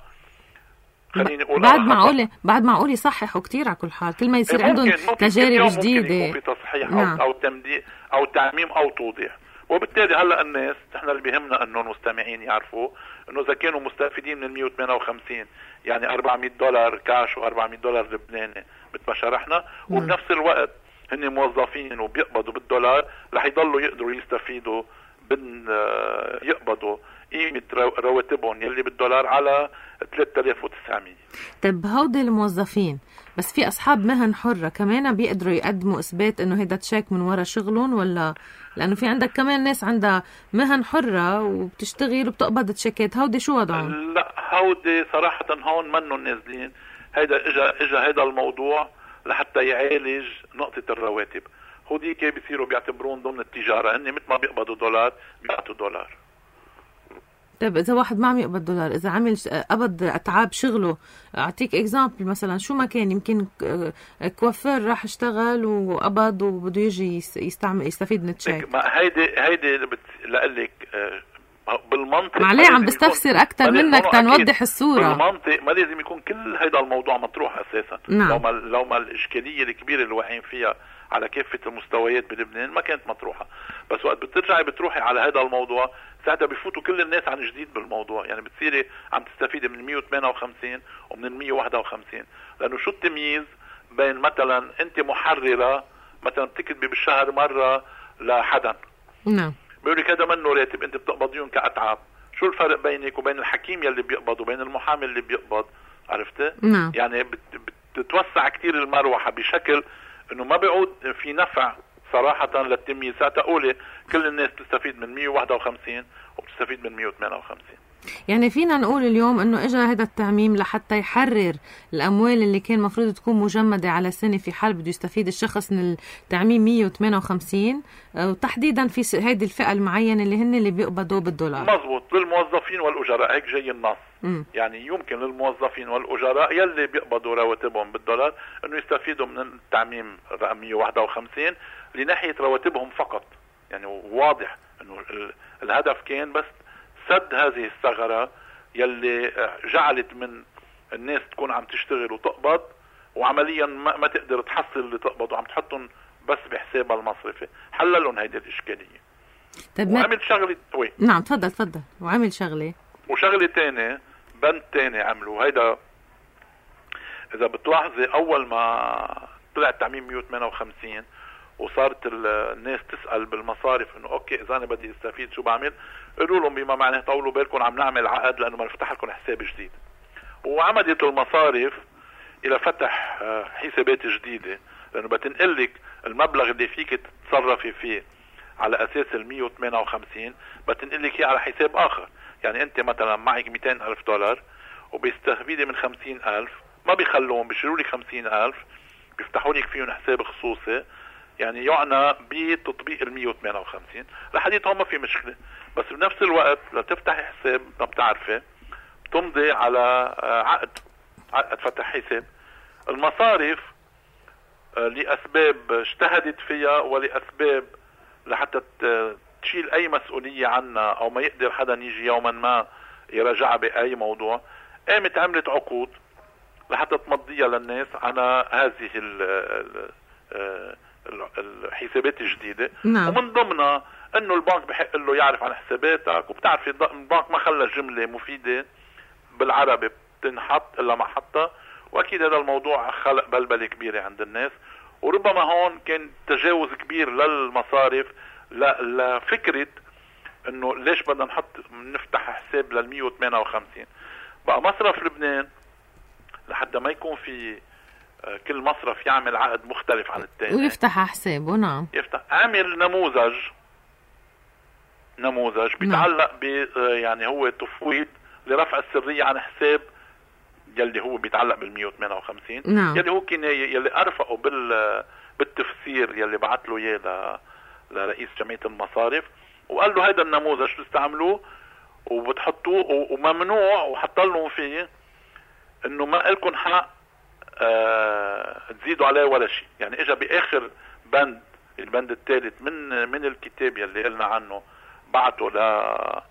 خليني اقول بعد معقول بعد معقول يصححوا كثير على كل حال كل ما يصير عندهم تجارب جديده ممكن يكون في تصحيح نعم. او او تمديد او تعميم او توضيح. وبالتالي هلا الناس احنا اللي بيهمنا انه المستمعين يعرفوا انه اذا كانوا مستفيدين من مية وثمانية وخمسين يعني أربعمية دولار كاش و400 دولار لبناني مثل ما شرحنا، وبنفس الوقت هن موظفين وبيقبضوا بالدولار رح يضلوا يقدروا يستفيدوا بن يقبضوا قيمة رواتبهم يلي بالدولار على ثلاثة آلاف وتسعمية. طيب هودي الموظفين بس في أصحاب مهن حرة كمان بيقدروا يقدموا إثبات إنه هيدا تشيك من وراء شغلهم، ولا لأنه في عندك كمان ناس عندها مهن حرة وبتشتغل وبتقبض تشيكات، هودي شو وضعهم؟ لا هودي صراحة هون منهم نازلين. هيدا إجا إجا هيدا الموضوع لحتى يعالج نقطة الرواتب. هوديك بيصيروا بيعتبرون ضمن التجارة هن مثل ما بيقبضوا دولار بيعطوا دولار. طيب إذا واحد ما عم يقبض دولار، إذا عمل قبض أتعاب شغله، أعطيك إكزامبل مثلا شو ما كان، يمكن كوافير راح اشتغل وقبض وبده يجي يستعمل يستفيد من التشيك. ما هيدي هيدي لقلك بالمنطق معليه عم بستفسر أكتر منك تنوضح الصورة. بالمنطق ما لازم يكون كل هيدا الموضوع مطروح أساسا. نعم. لو ما لو ما الإشكالية الكبيرة اللي واقعين فيها على كافة المستويات بلبنان ما كانت مطروحة، بس وقت بترجعي بتروحي على هذا الموضوع ساعتها بيفوتوا كل الناس عن جديد بالموضوع. يعني بتصيري عم تستفيدي من مية وثمانية وخمسين ومن ال مية وواحد وخمسين، لأنه شو التمييز بين مثلا أنت محررة مثلا بتكتبي بالشهر مرة لحدا نعم بيقول لك هذا منه راتب أنت بتقبضيهم كأتعاب، شو الفرق بينك وبين الحكيم يلي بيقبض وبين المحامي اللي بيقبض؟ عرفت؟ نعم. يعني بتتوسع كتير المروحة بشكل انه ما بيعود في نفع صراحة للتمييز. تقولي كل الناس تستفيد من مية وواحد وخمسين وبتستفيد من مية وثمانية وخمسين. يعني فينا نقول اليوم انه اجى هذا التعميم لحتى يحرر الاموال اللي كان مفروض تكون مجمدة على سنة في حال بده يستفيد الشخص من التعميم مية وثمانية وخمسين، وتحديدا في هذه الفئة المعينة اللي هن اللي بيقبضوا بالدولار. مزبوط، للموظفين والأجراء هيك جاي النص. م. يعني يمكن للموظفين والأجراء يلي بيقبضوا رواتبهم بالدولار انه يستفيدوا من التعميم رقم مية وواحد وخمسين لناحية رواتبهم فقط. يعني واضح انه الهدف كان بس سد هذه الثغرة يلي جعلت من الناس تكون عم تشتغل وتقبض وعمليا ما, ما تقدر تحصل اللي تقبض وعم تحطهم بس بحسابها المصرفي. حللهم هيدي الإشكالية. طيب وعمل شغلة وي. نعم تفضل تفضل. وعمل شغلة وشغلة تاني بند تاني عملوا هيدا. إذا بتلاحظي أول ما طلع التعميم مية وثمانية وخمسين وصارت الناس تسأل بالمصارف إنه أوكي إذا أنا بدي استفيد شو بعمل؟ قالوا لهم بما معناه طولوا بالكم عم نعمل عقد لأنه ما نفتح لكم حساب جديد. وعمدت المصارف الى فتح حسابات جديدة، لانه بتنقلك المبلغ اللي فيك تتصرفي فيه على اساس ال مية وثمانية وخمسين بتنقلك اياه على حساب اخر. يعني انت مثلا معك مئتين الف دولار وبيستهبيلي من خمسين الف، ما بيخلوهم، بيشيلوا لك خمسين الف بيفتحوا لك فيهم حساب خصوصي يعني يعنى بتطبيق ال مية وثمانية وخمسين. لحديت هون ما في مشكلة، بس بنفس الوقت لتفتحي حساب ما بتعرفي تمضي على عقد عقد فتح حساب. المصارف لأسباب اجتهدت فيها ولأسباب لحتى تشيل أي مسؤولية عنا أو ما يقدر حدا يجي يوما ما يراجع بأي موضوع، قامت عملت عقود لحتى تمضيها للناس على هذه الحسابات الجديدة. نعم. ومن ضمنها انه البنك بحق له يعرف عن حساباتك، وبتعرفي البنك ما خلى جملة مفيدة بالعربي بتنحط الا ما حطها، واكيد هذا الموضوع خلق بلبلة كبيرة عند الناس. وربما هون كان تجاوز كبير للمصارف لفكرة انه ليش بدنا نحط نفتح حساب لل مية وثمانية وخمسين. بقى مصرف لبنان لحتى ما يكون في كل مصرف يعمل عقد مختلف عن الثاني ويفتح حسابه. نعم. يفتح عامل نموذج نموذج بيتعلق ب يعني هو تفويض لرفع السرية عن حساب يلي هو بيتعلق بال مية وثمانية وخمسين. نعم. يلي هو كناية يلي ارفقوا بال بالتفسير يلي بعت له اياه لرئيس جمعية المصارف، وقال له هذا النموذج تستعملوه وبتحطوه وممنوع، وحط لهم فيه انه ما لكم حق آه تزيدوا عليه ولا شيء. يعني اجى باخر بند، البند الثالث من من الكتاب يلي قلنا عنه بعته ل آه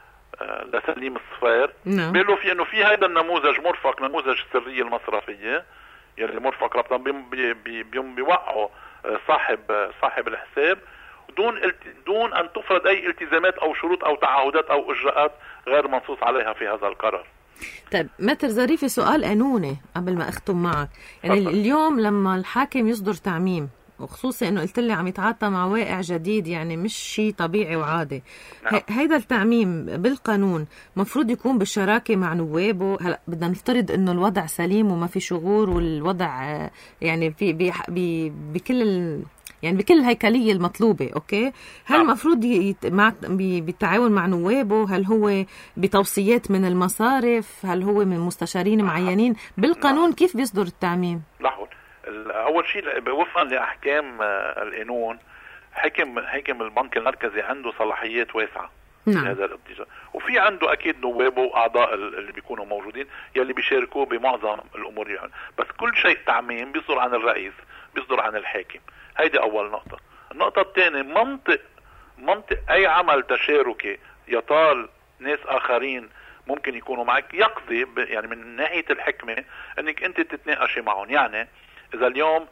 لسليم الصفير. نعم. بيقولوا في انه في هذا النموذج مرفق، نموذج السرية المصرفية يلي مرفق ربطا بي بي بيوم بيوقعوا صاحب صاحب الحساب دون دون ان تفرض اي التزامات او شروط او تعهدات او اجراءات غير منصوص عليها في هذا القرار. طيب متر ظريفي، سؤال قانوني قبل ما اختم معك. يعني فضل. اليوم لما الحاكم يصدر تعميم، وخصوصي انه قلت لي عم يتعاطى مع واقع جديد، يعني مش شيء طبيعي وعادي. نعم. هيدا التعميم بالقانون مفروض يكون بالشراكه مع نوابه. هلا بدنا نفترض انه الوضع سليم وما في شغور، والوضع يعني في بي بكل ال يعني بكل الهيكلية المطلوبة. أوكي، هل المفروض يت... مع... بالتعاون مع نوابه؟ هل هو بتوصيات من المصارف؟ هل هو من مستشارين معينين؟ بالقانون كيف بيصدر التعميم؟ لحظة، أول شيء وفقا لأحكام القانون حكم حكم البنك المركزي عنده صلاحيات واسعة. نعم. هذا الاتجاه، وفي عنده أكيد نوابه وأعضاء اللي بيكونوا موجودين يلي بيشاركوا بمعظم الأمور يعني. بس كل شيء تعميم بيصدر عن الرئيس، بيصدر عن الحاكم. هيدي أول نقطة. النقطة الثانية، منطق منطق أي عمل تشاركي يطال ناس آخرين ممكن يكونوا معك يقضي يعني من ناحية الحكمة أنك أنت تتناقشي معهم. يعني إذا اليوم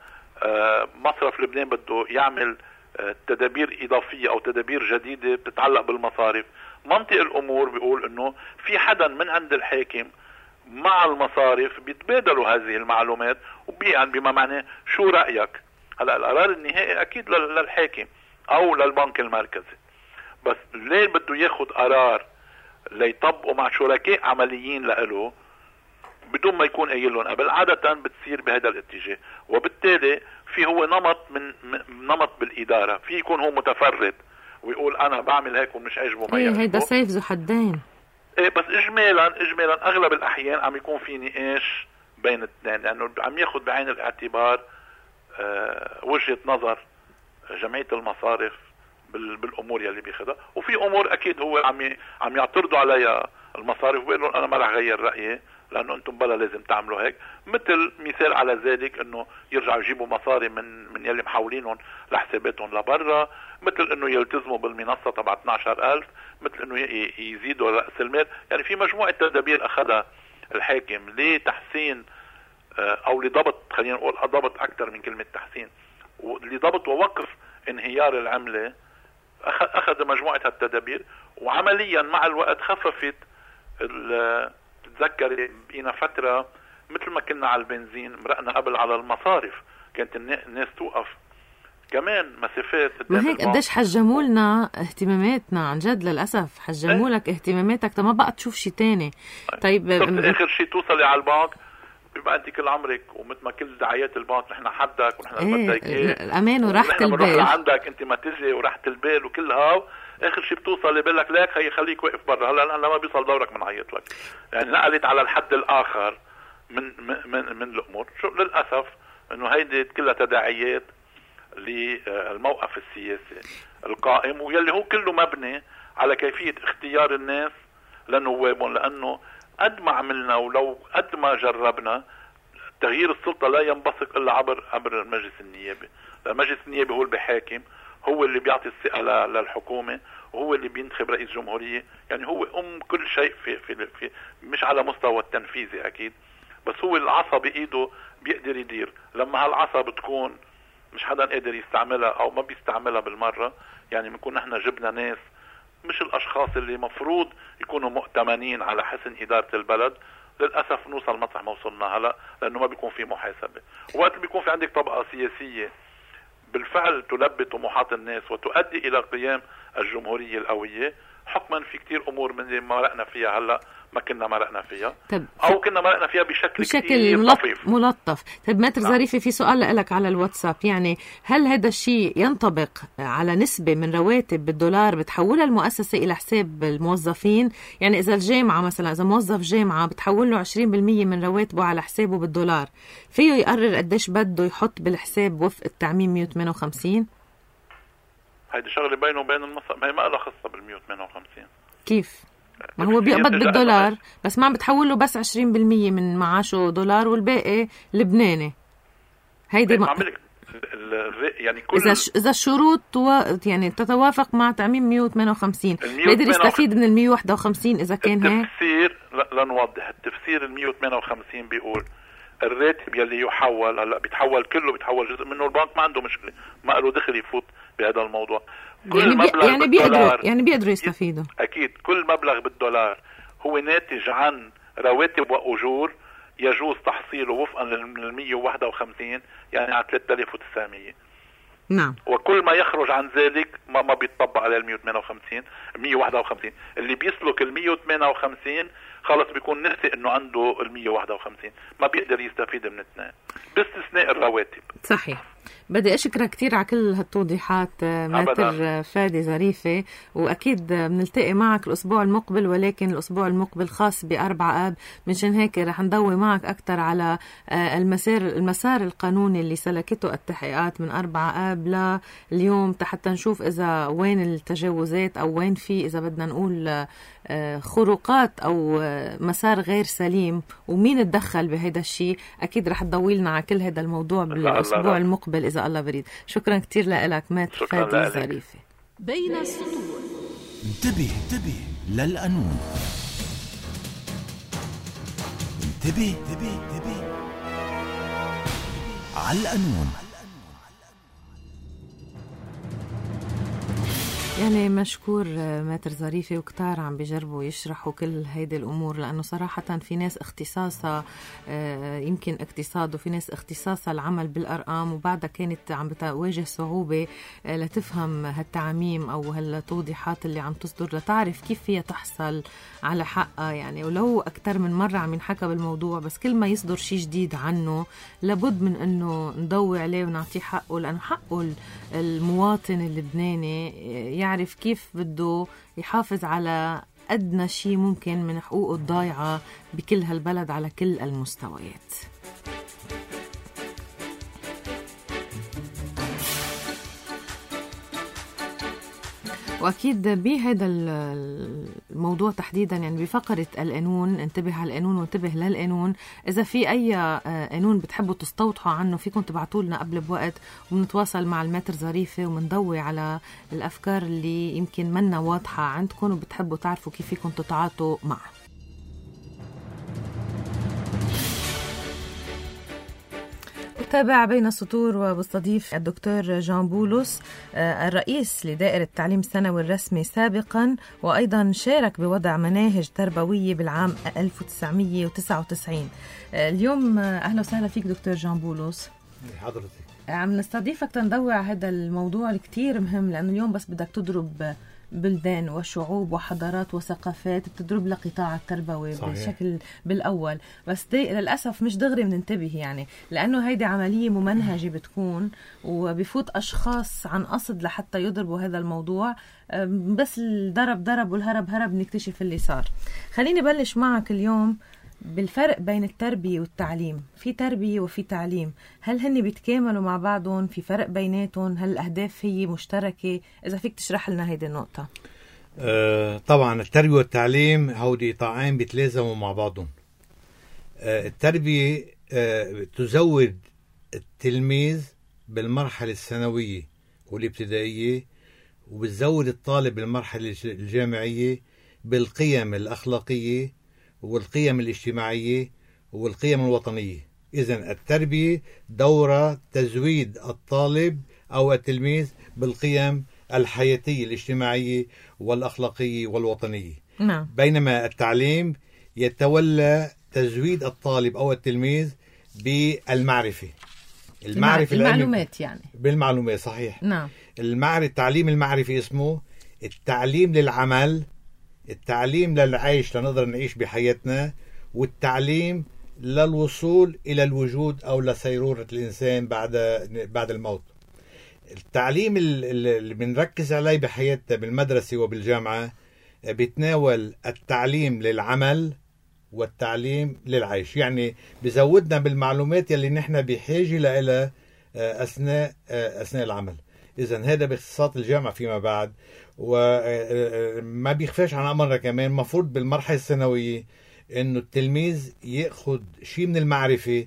مصرف لبنان بده يعمل تدابير إضافية أو تدابير جديدة بتتعلق بالمصارف، منطق الأمور بيقول أنه في حدا من عند الحاكم مع المصارف بيتبادلوا هذه المعلومات، وبيعني بما معناه شو رأيك. هلا القرار النهائي اكيد للحاكم او للبنك المركزي، بس ليه بده ياخد قرار ليطبقوا مع شركاء عمليين له بدون ما يكون قايل لهم قبل؟ عادة بتصير بهذا الاتجاه، وبالتالي في هو نمط من نمط بالاداره. في يكون هو متفرد ويقول انا بعمل هيك ومش عاجبه ما يعجبه. هيدا سيف ذو حدين. ايه، بس اجمالا اجمالا اغلب الاحيان عم يكون في نقاش بين الاثنين، لانه يعني عم ياخذ بعين الاعتبار أه وجهة نظر جمعية المصارف بالامور يلي بياخذها، وفي امور اكيد هو عم عم يعترضوا عليها المصارف وبيقول لهم انا ما رح غير رايي لانه انتم بلا لازم تعملوا هيك. مثل مثال على ذلك انه يرجعوا يجيبوا مصاري من من يلي محولينهم لحساباتهم لبرا، مثل انه يلتزموا بالمنصه تبع اثني عشر ألف، مثل انه يزيدوا راس المال. يعني في مجموعه تدابير اخذها الحاكم لتحسين او لضبط، خلينا نقول ضبط اكثر من كلمه تحسين، لضبط ووقف انهيار العمله. اخذ مجموعه التدابير وعمليا مع الوقت خففت. تتذكر بقينا فتره مثل ما كنا على البنزين مرقنا قبل على المصارف، كانت الناس توقف كمان مسافات ما قدام هيك البنك. قديش حجموا لنا اهتماماتنا عن جد، للأسف حجموا لك اهتماماتك ما بقى تشوف شيء تاني. طيب آخر شيء توصلي على البنك بيبقى انت كل عمرك ومثل ما كل دعايات البنك نحن حدك ونحن ايه بدك ايه الامان وراحه البال عندك انت ما تجي وراحه البال وكل هاو. اخر شيء بتوصل بقول لك ليك هي خليك واقف برا. هلا لما بيوصل دورك بنعيط لك، يعني نقلت على الحد الاخر من من من الامور. شو للاسف انه هيدي كلها تداعيات للموقف السياسي القائم واللي هو كله مبني على كيفيه اختيار الناس لنوابهم. لانه قد ما عملنا ولو قد ما جربنا تغيير السلطة لا ينبثق إلا عبر عبر المجلس النيابي. المجلس النيابي هو اللي بيحاكم، هو اللي بيعطي الثقة للحكومة، وهو اللي بينتخب رئيس جمهورية. يعني هو أم كل شيء في في في مش على مستوى التنفيذي أكيد، بس هو العصا بإيده بيقدر يدير. لما هالعصا بتكون مش حدا قادر يستعملها أو ما بيستعملها بالمرة، يعني بنكون نحن جبنا ناس مش الأشخاص اللي مفروض يكونوا مؤتمنين على حسن إدارة البلد. للأسف نوصل مطرح ما وصلنا هلا، لأنه ما بيكون في محاسبة. وقت بيكون في عندك طبقة سياسية بالفعل تلبي طموحات الناس وتؤدي إلى قيام الجمهورية القوية، حكما في كتير أمور من اللي مرقنا فيها هلا ما كنا مرقنا فيها طب أو كنا مرقنا فيها بشكل, بشكل كتير ملط... طفيف ملطف. طيب ماتر نعم. ظريفة، في سؤال لك على الواتساب، يعني هل هذا الشيء ينطبق على نسبة من رواتب بالدولار بتحولها المؤسسة إلى حساب الموظفين؟ يعني إذا الجامعة مثلا، إذا موظف جامعة بتحول له عشرين بالمية من رواتبه على حسابه بالدولار، فيه يقرر قديش بده يحط بالحساب وفق التعميم مية وثمانية وخمسين؟ هيدي شغلة بينه وبين المصرف، ما هي ما لها خصة بالمية وثمانية وخمسين. كيف؟ ما هو بيقبض بالدولار بس ما بتحول له بس عشرين بالمية من معاشه دولار والباقي لبناني. هيدي ما... يعني كل إذا ش... إذا الشروط و... يعني تتوافق مع تعميم مية وثمانية وخمسين بيقدر يستفيد من ال مية وواحد وخمسين إذا كان هيك. التفسير لنوضح التفسير ال مية وثمانية وخمسين بيقول الراتب يلي يحول هلا بيتحول كله، بيتحول جزء منه البنك ما عنده مشكلة، ما له دخل يفوت بهذا الموضوع. كل يعني مبلغ يعني بيقدروا يعني بيقدروا يستفيدوا. أكيد كل مبلغ بالدولار هو ناتج عن رواتب وأجور يجوز تحصيله وفقا لل مية وواحد وخمسين، يعني على ثلاثة آلاف وتسعمية. نعم. وكل ما يخرج عن ذلك ما ما بيتطبق على ال مية وثمانية وخمسين مية وواحد وخمسين. اللي بيسلك ال مية وثمانية وخمسين خلص بيكون نسي انه عنده ال مية وواحد وخمسين، ما بيقدر يستفيد من اثنين باستثناء الرواتب. صحيح. بدي أشكرك كتير على كل هالتوضيحات ماتر فادي ظريفة، وأكيد بنلتقي معك الأسبوع المقبل، ولكن الأسبوع المقبل خاص بأربعة آب، منشان هيك رح نضوي معك أكتر على المسار المسار القانوني اللي سلكته التحقيقات من أربعة آب لليوم، حتى نشوف إذا وين التجاوزات أو وين في إذا بدنا نقول خروقات أو مسار غير سليم ومين تدخل بهذا الشيء. أكيد رح تضوي لنا على كل هذا الموضوع بالأسبوع المقبل إذا الله بريد. شكرا كتير لك ماتر فادي ظريفة. بين السطور. انتبه انتبه للقانون. انتبه انتبه انتبه على القانون. يعني مشكور ماتر ظريفة، وكتار عم بيجربوا يشرحوا كل هيدي الأمور، لأنه صراحة في ناس اختصاصها يمكن اقتصاد، وفي ناس اختصاصها العمل بالأرقام، وبعدها كانت عم بتواجه صعوبة لتفهم هالتعميم أو هالتوضيحات اللي عم تصدر لتعرف كيف فيها تحصل على حقها. يعني ولو أكتر من مرة عم ينحكى بالموضوع، بس كل ما يصدر شيء جديد عنه لابد من أنه نضوي عليه ونعطيه حقه، لأنه حقه المواطن اللبناني يعرف كيف بده يحافظ على أدنى شيء ممكن من حقوقه الضايعة بكل هالبلد على كل المستويات. وأكيد بهذا الموضوع تحديدا، يعني بفقرة القانون، انتبه على القانون وانتبه للقانون. إذا في أي قانون بتحبوا تستوضحوا عنه فيكم تبعتوا لنا قبل بوقت، وبنتواصل مع الماتر ظريفة ومنضوي على الأفكار اللي يمكن منا واضحة عندكم وبتحبوا تعرفوا كيف فيكم تتعاطوا معه. تابع بين السطور، وبستضيف الدكتور جان بولس الرئيس لدائرة التعليم الثانوي الرسمي سابقا، وأيضا شارك بوضع مناهج تربوية بالعام ألف وتسعمية وتسعة وتسعين. اليوم أهلا وسهلا فيك دكتور جان بولس. حضرتك عم نستضيفك تندوي على هذا الموضوع الكتير مهم، لأنه اليوم بس بدك تضرب بلدان وشعوب وحضارات وثقافات، بتضرب لقطاع التربوي صحيح. بشكل بالأول، بس دي للأسف مش دغري بننتبه يعني، لأنه هيدي عملية ممنهجة بتكون، وبفوت أشخاص عن قصد لحتى يضربوا هذا الموضوع، بس الضرب ضرب والهرب هرب نكتشف اللي صار. خليني بلش معك اليوم بالفرق بين التربية والتعليم. في تربية وفي تعليم، هل هن بيتكاملوا مع بعضهم؟ في فرق بيناتهم؟ هل الأهداف هي مشتركة؟ إذا فيك تشرح لنا هيدي النقطة. آه طبعا التربية والتعليم هودي قطاعين بيتلازموا مع بعضهم. آه التربية آه تزود التلميذ بالمرحلة الثانوية والابتدائية، وبتزود الطالب بالمرحلة الجامعية بالقيم الأخلاقية والقيم الاجتماعية والقيم الوطنية. إذن التربية دورة تزويد الطالب أو التلميذ بالقيم الحياتية الاجتماعية والأخلاقية والوطنية. نعم. بينما التعليم يتولى تزويد الطالب أو التلميذ بالمعرفة، المعرفة المعلومات يعني بالمعلومات صحيح. نعم. المعرفة التعليم المعرفي اسمه التعليم للعمل، التعليم للعيش لنقدر نعيش بحياتنا، والتعليم للوصول إلى الوجود أو لسيرورة الإنسان بعد بعد الموت. التعليم اللي بنركز عليه بحياتنا بالمدرسة وبالجامعة بيتناول التعليم للعمل والتعليم للعيش، يعني بزودنا بالمعلومات يلي نحن بحاجة لها أثناء أثناء العمل. إذن هذا باختصاصات الجامعة فيما بعد. وما بيخفاش عن أمرنا كمان مفروض بالمرحلة الثانوية إنه التلميذ يأخذ شيء من المعرفة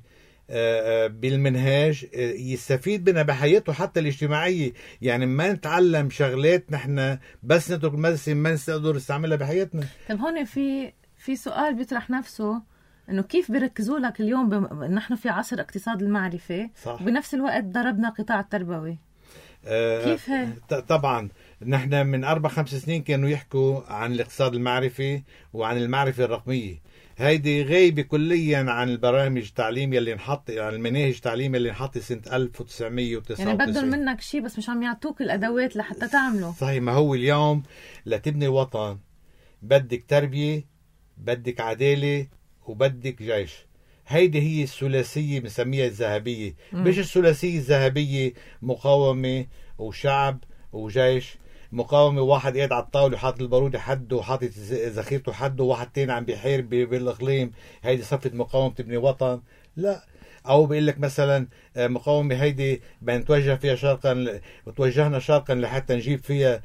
بالمنهاج يستفيد منها بحياته حتى الاجتماعية، يعني ما نتعلم شغلات نحن بس نترك المدرسة ما نقدر نستعملها بحياتنا. طب هون في في سؤال بيطرح نفسه، إنه كيف بيركزوا لك اليوم بم... نحن في عصر اقتصاد المعرفة صح. وبنفس الوقت ضربنا قطاع التربوي. كيف هي؟ طبعا نحن من أربع خمس سنين كانوا يحكوا عن الاقتصاد المعرفي وعن المعرفة الرقمية، هيدي غايبة كليا عن البرامج التعليمية اللي نحط، عن المناهج التعليمية اللي نحط سنة ألف وتسعمية وتسعة وتسعين. يعني بدل منك شيء بس مش عم يعطوك الأدوات لحتى تعمله. صحيح. ما هو اليوم لتبني الوطن بدك تربية، بدك عدالة، وبدك جيش. هيدي هي الثلاثية بنسميها الذهبية. مش الثلاثية الذهبية مقاومة وشعب وجيش. مقاومة واحد قاعد على الطاولة وحاطط البارود حده وحاطط ذخيرته حده، وواحد تاني عم بيحارب بالاقليم، هيدي صفة مقاومة تبني وطن؟ لا. او بيقول لك مثلا مقاومة هيدي بنتوجه فيها شرقا، توجهنا شرقا لحتى نجيب فيها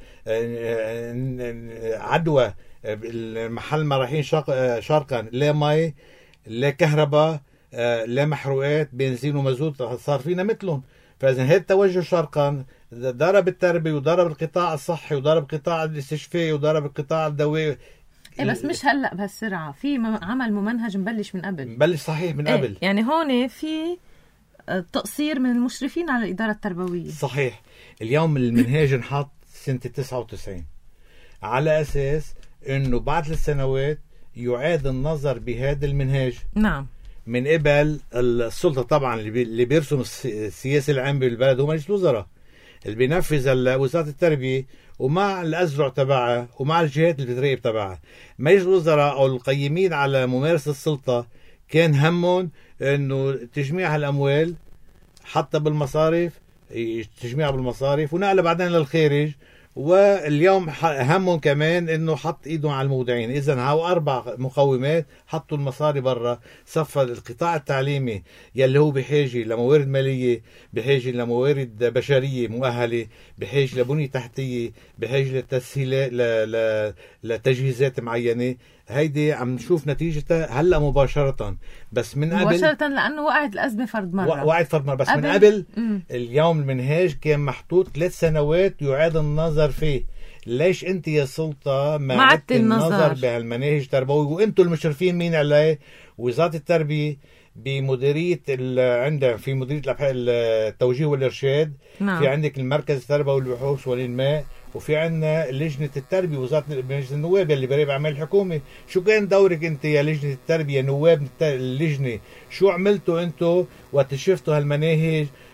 عدوى، المحل ما رايحين شرقا لا مي لا كهرباء لا محروقات بنزين ومازوت صار فينا مثلهم. فاذا هذا التوجه شرقا ضرب التربية وضرب القطاع الصحي وضرب القطاع الاستشفائي وضرب القطاع الدوائي. إيه بس مش هلا بهالسرعة، في عمل ممنهج مبلش من قبل. مبلش صحيح من إيه قبل. يعني هون في تقصير من المشرفين على الإدارة التربوية. صحيح. اليوم المنهاج انحط سنة تسعة وتسعين على أساس إنه بعد السنوات يعاد النظر بهذا المنهاج. نعم. من قبل السلطة طبعا اللي بيرسم السياسة العامة بالبلد هو مجلس الوزراء، اللي بينفذ وزارة التربية ومع الأزرع تبعها ومع الجهات اللي بتراقب تبعها. مجلس الوزراء أو القيمين على ممارسة السلطة كان همهم إنه تجميع هالأموال حتى بالمصارف، تجميعها بالمصارف ونقلها بعدين للخارج، واليوم همهم كمان انه حط ايدهم على المودعين. اذا هاو اربع مقومات، حطوا المصاري برا، صفى القطاع التعليمي يلي هو بحاجه لموارد ماليه، بحاجه لموارد بشريه مؤهله، بحاجه لبنيه تحتيه، بحاجه لتسهيلات ل... لتجهيزات معينه. هيدي عم نشوف نتيجتها هلا مباشره، بس من قبل مباشره لانه وقعت الازمه فرد مره وقعت فرد مره بس قبل. من قبل مم. اليوم المنهاج كان محطوط ثلاث سنوات يعاد النظر فيه. ليش انت يا سلطه ما عدت النظر بهالمناهج التربوي وانتم المشرفين مين عليه؟ وزاره التربيه بمديريه عندها في مديريه التوجيه والارشاد. نعم. في عندك المركز التربوي والبحوث والانماء، وفي عندنا لجنة التربية وزارة مجلس النواب اللي بريب أعمال الحكومة. شو كان دورك أنت يا لجنة التربية نواب اللجنة؟ شو عملتوا أنتوا وقت شفتوا هالمناهج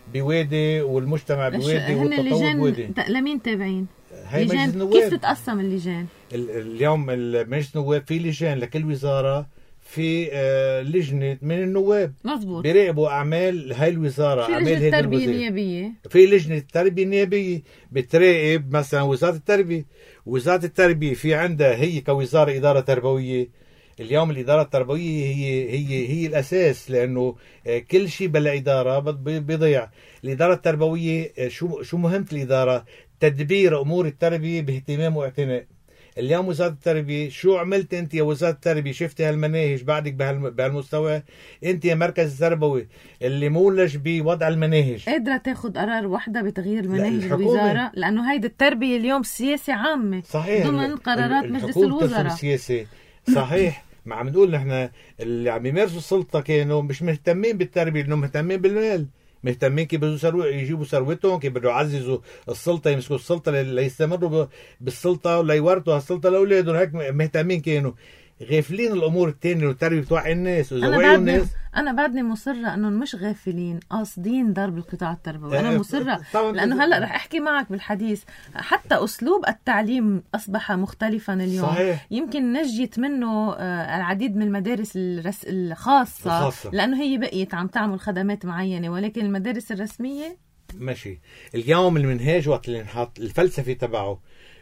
بوادي والمجتمع بوادي هن والتطور اللجان بوادي. لمين تابعين؟ هي مجلس لجان النواب. كيف تتقسم اللجان؟ اليوم مجلس النواب في لجان لكل وزاره، في آه لجنه من النواب مزبوط بيراقبوا اعمال هاي الوزاره، في اعمال لجنه هيدا التربيه الوزير. النيابيه، في لجنه التربيه النيابيه بتراقب مثلا وزاره التربيه. وزاره التربيه في عندها هي كوزاره اداره تربويه. اليوم الاداره التربويه هي هي هي الاساس، لانه كل شيء بلا اداره بيضيع. الاداره التربويه شو شو مهمه الاداره؟ تدبير امور التربيه باهتمام واعتناء. اليوم وزاره التربيه شو عملت انت يا وزاره التربيه؟ شفتي هالمناهج بعدك بهالمستوى؟ انت يا مركز التربوي اللي مولج بوضع المناهج قادره تاخذ قرار وحده بتغيير مناهج الحكومة. الوزاره؟ لانه هيدي التربيه اليوم سياسه عامه صحيح ضمن قرارات مجلس الوزراء. السياسي صحيح. ما عم نقول نحن اللي عم يمارسوا السلطه كانوا مش مهتمين بالتربيه، لانهم مهتمين بالمال، مهتمين كيف بدهم يسرو... يجيبوا ثروتهم، كيف بدهم يعززوا السلطه، يمسكوا السلطه ليستمروا بالسلطه وليورثوا هالسلطه لاولادهم. هيك مهتمين كانوا، غافلين الامور الثانيه والتربيه بتوعي الناس وزوعوا الناس. انا بعدني مصره انهم مش غافلين، قاصدين ضرب القطاع التربوي. انا مصره طبعاً لانه هلا رح احكي معك بالحديث، حتى اسلوب التعليم اصبح مختلفا اليوم. صحيح. يمكن نجيت منه العديد من المدارس الرس... الخاصه الخاصة. لانه هي بقيت عم تعمل خدمات معينه، ولكن المدارس الرسميه ماشي. اليوم المنهاج وقت اللي انحط الفلسفه تبعه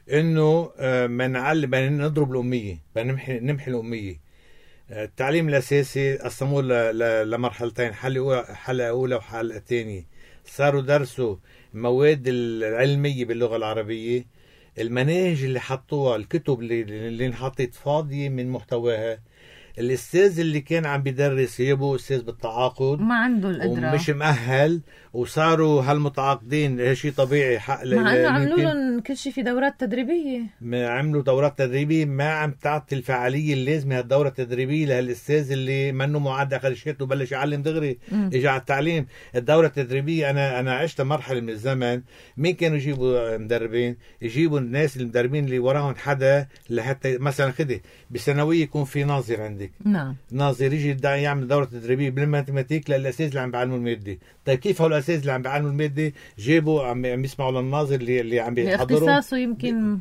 انه ما نعلم بدنا نضرب الاميه، بدنا نمحي نمحي الاميه. التعليم الاساسي قسموه لمرحلتين، حلقه حلقه اولى وحلقه ثانيه. صاروا درسوا المواد العلميه باللغه العربيه، المناهج اللي حطوها، الكتب اللي اللي انحطت فاضيه من محتواها. الاستاذ اللي كان عم بيدرس يبو استاذ بالتعاقد، ما عنده القدره ومش مؤهل، وصاروا هالمتعاقدين شيء طبيعي حق مع انه عملوا لهم كل شيء في دورات تدريبيه. ما عملوا دورات تدريبيه، ما عم تعطي الفعاليه اللازمه هالدوره التدريبيه لهالاستاذ اللي منه معد اخذ شهادته وبلش يعلم دغري اجى على التعليم. الدوره التدريبيه انا انا عشت مرحله من الزمن، مين كانوا يجيبوا مدربين؟ يجيبوا الناس المدربين اللي وراهم حدا، لحتى مثلا خدي بالثانويه يكون في ناظر عندك، نعم ناظر يجي يعمل دوره تدريبيه بالماتيماتيك للاساتذه اللي عم بيعلموا الماده. طيب كيف هول الاساتذه اللي عم بيعلموا الماده جابوا عم عم يسمعوا للناظر اللي اللي عم بيحضروا اختصاصه؟ يمكن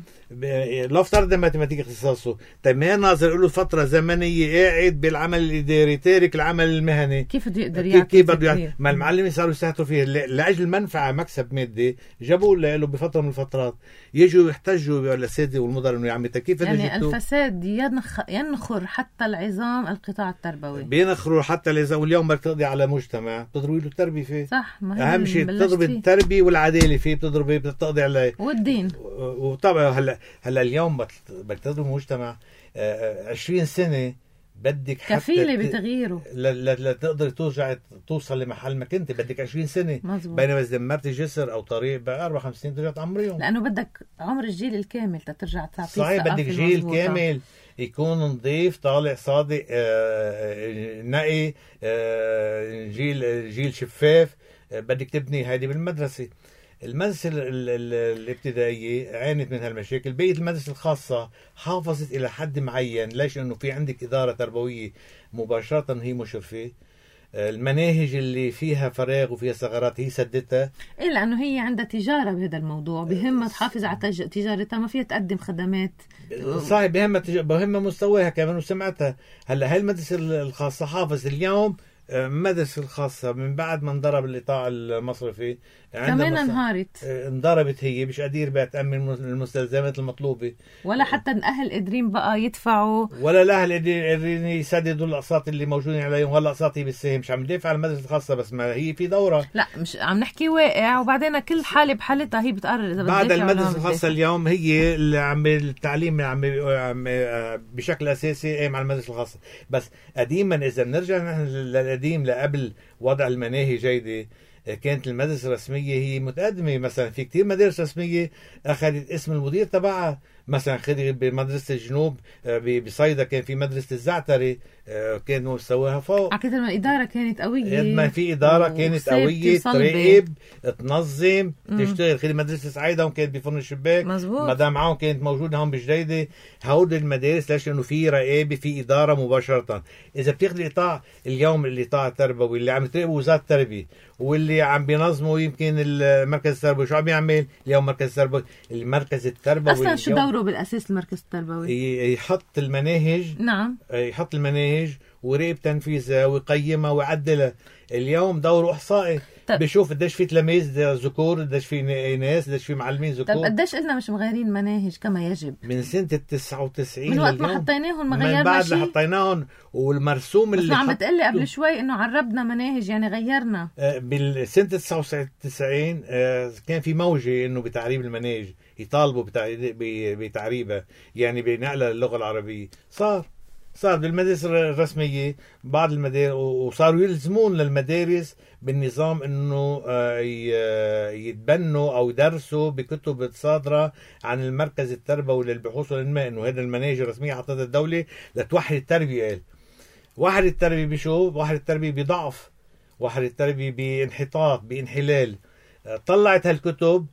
لا افترض ماتيماتيك اختصاصه، طيب ما ناظر له فتره زمنيه قاعد بالعمل الاداري تارك العمل المهني، كيف بده يقدر يعطي؟ كيف بده يعطي؟ ما المعلمين صاروا يستهتروا فيه لاجل منفعه مكسب مادي، جابوا له بفتره من الفترات يجوا يحتجوا الاساتذه والمدراء انه يا عمي كيف يعني الفساد ينخ... ينخر حتى العظام القطاع التربوي، بينخروا حتى العظام. واليوم بدك تقضي على مجتمع بتضربي له التربيه فيه، صح. ما اهم شيء بتضربي التربيه والعداله فيه، بتضربي بتقضي عليه والدين. وطبعا هلا هلا اليوم بدك تضرب مجتمع عشرين سنه بدك كفيله بتغييره لتقدر توجع توصل لمحل ما كنت، بدك عشرين سنه. مزبوط. بينما اذا دمرتي جسر او طريق بأربع خمس سنين ترجع تعمريهم، لانه بدك عمر الجيل الكامل تترجع تعطيه. صحيح، بدك جيل المزبوطة. كامل يكون نظيف طالع صادق آه، نقي آه، جيل جيل شفاف. آه، بدك تبني هذه بالمدرسه. المدرسة الابتدائية عانت من هالمشاكل، بقية المدرسة الخاصة حافظت إلى حد معين. ليش؟ إنه في عندك إدارة تربوية مباشرة هي مشرفة. المناهج اللي فيها فراغ وفيها ثغرات هي سدتها. إيه، لأنه هي عندها تجارة بهذا الموضوع، بهمها تحافظ على تج... تجارتها، ما فيها تقدم خدمات. صحيح، بهمها تج... بهمها مستواها كمان وسمعتها. هلا هاي المدرسة الخاصة حافظ اليوم المدرسة الخاصة من بعد ما انضرب القطاع المصرفي كمان انهارت، انضربت، هي مش قادرة تأمن المستلزمات المطلوبة، ولا حتى الأهل قادرين بقى يدفعوا، ولا الأهل قادرين يسددوا الأقساط اللي موجودين عليهم. ولا أقساط هي بالسهم، مش عم ندافع عن المدرسة الخاصة بس، ما هي في دورة، لا مش عم نحكي واقع، وبعدين كل حالة بحالتها هي بتقرر إذا بعد المدرسة الخاصة. اليوم هي اللي عم التعليم عم بشكل أساسي قايم على المدرسة الخاصة. بس قديما إذا بنرجع نحن للقديم لقبل وضع المناهي جيدة، كانت المدرسة الرسمية هي متقدمة. مثلا في كتير مدارس رسمية أخذت اسم المدير تبعها، مثلا خذي بمدرسة الجنوب بصيدا كان في مدرسة الزعتري كان مستواها فوق. أكيد ما الإدارة كانت قوية، ما في إدارة كانت قوية تراقب تنظم تشتغل. خذي مدرسة سعيدة كانت بفرن الشباك، مدام معهم كانت موجودة هون بجديدة. هود المدارس ليش؟ لأنه في رقابة، في إدارة مباشرة. إذا بتاخذي قطاع اليوم القطاع التربوي اللي عم تراقبه وزارة التربية واللي عم بينظموا يمكن المركز التربوي، شو عم يعمل اليوم مركز التربوي؟ المركز التربوي أصلا شو دوره بالأساس المركز التربوي؟ يحط المناهج. نعم، يحط المناهج ويراقب تنفيذها ويقيمها ويعدلها. اليوم دوره إحصائي، طب. بشوف قديش في تلاميذ ذكور، قديش في ناس، قديش في معلمين ذكور. طب قديش قلنا مش مغيرين مناهج كما يجب من سنة التسعة وتسعين من وقت ما حطيناهم ما غيرنا من بعد شيء. اللي حطيناهم والمرسوم اللي بس عم بتقلي قبل شوي انه عربنا مناهج يعني غيرنا. بالسنة تسعة وتسعين كان في موجة انه بتعريب المناهج، يطالبوا بتعريبها يعني بنقلها للغة العربية. صار صار بالمدارس الرسمية بعض المدارس، وصاروا يلزمون للمدارس بالنظام انه يتبنوا او يدرسوا بكتب صادرة عن المركز التربوي للبحوث والانماء، انه هذا المناهج الرسمية حطتها الدولة لتوحد التربية. قال وحد التربية بشو؟ وحد التربية بضعف، وحد التربية بانحطاط، بانحلال. طلعت هالكتب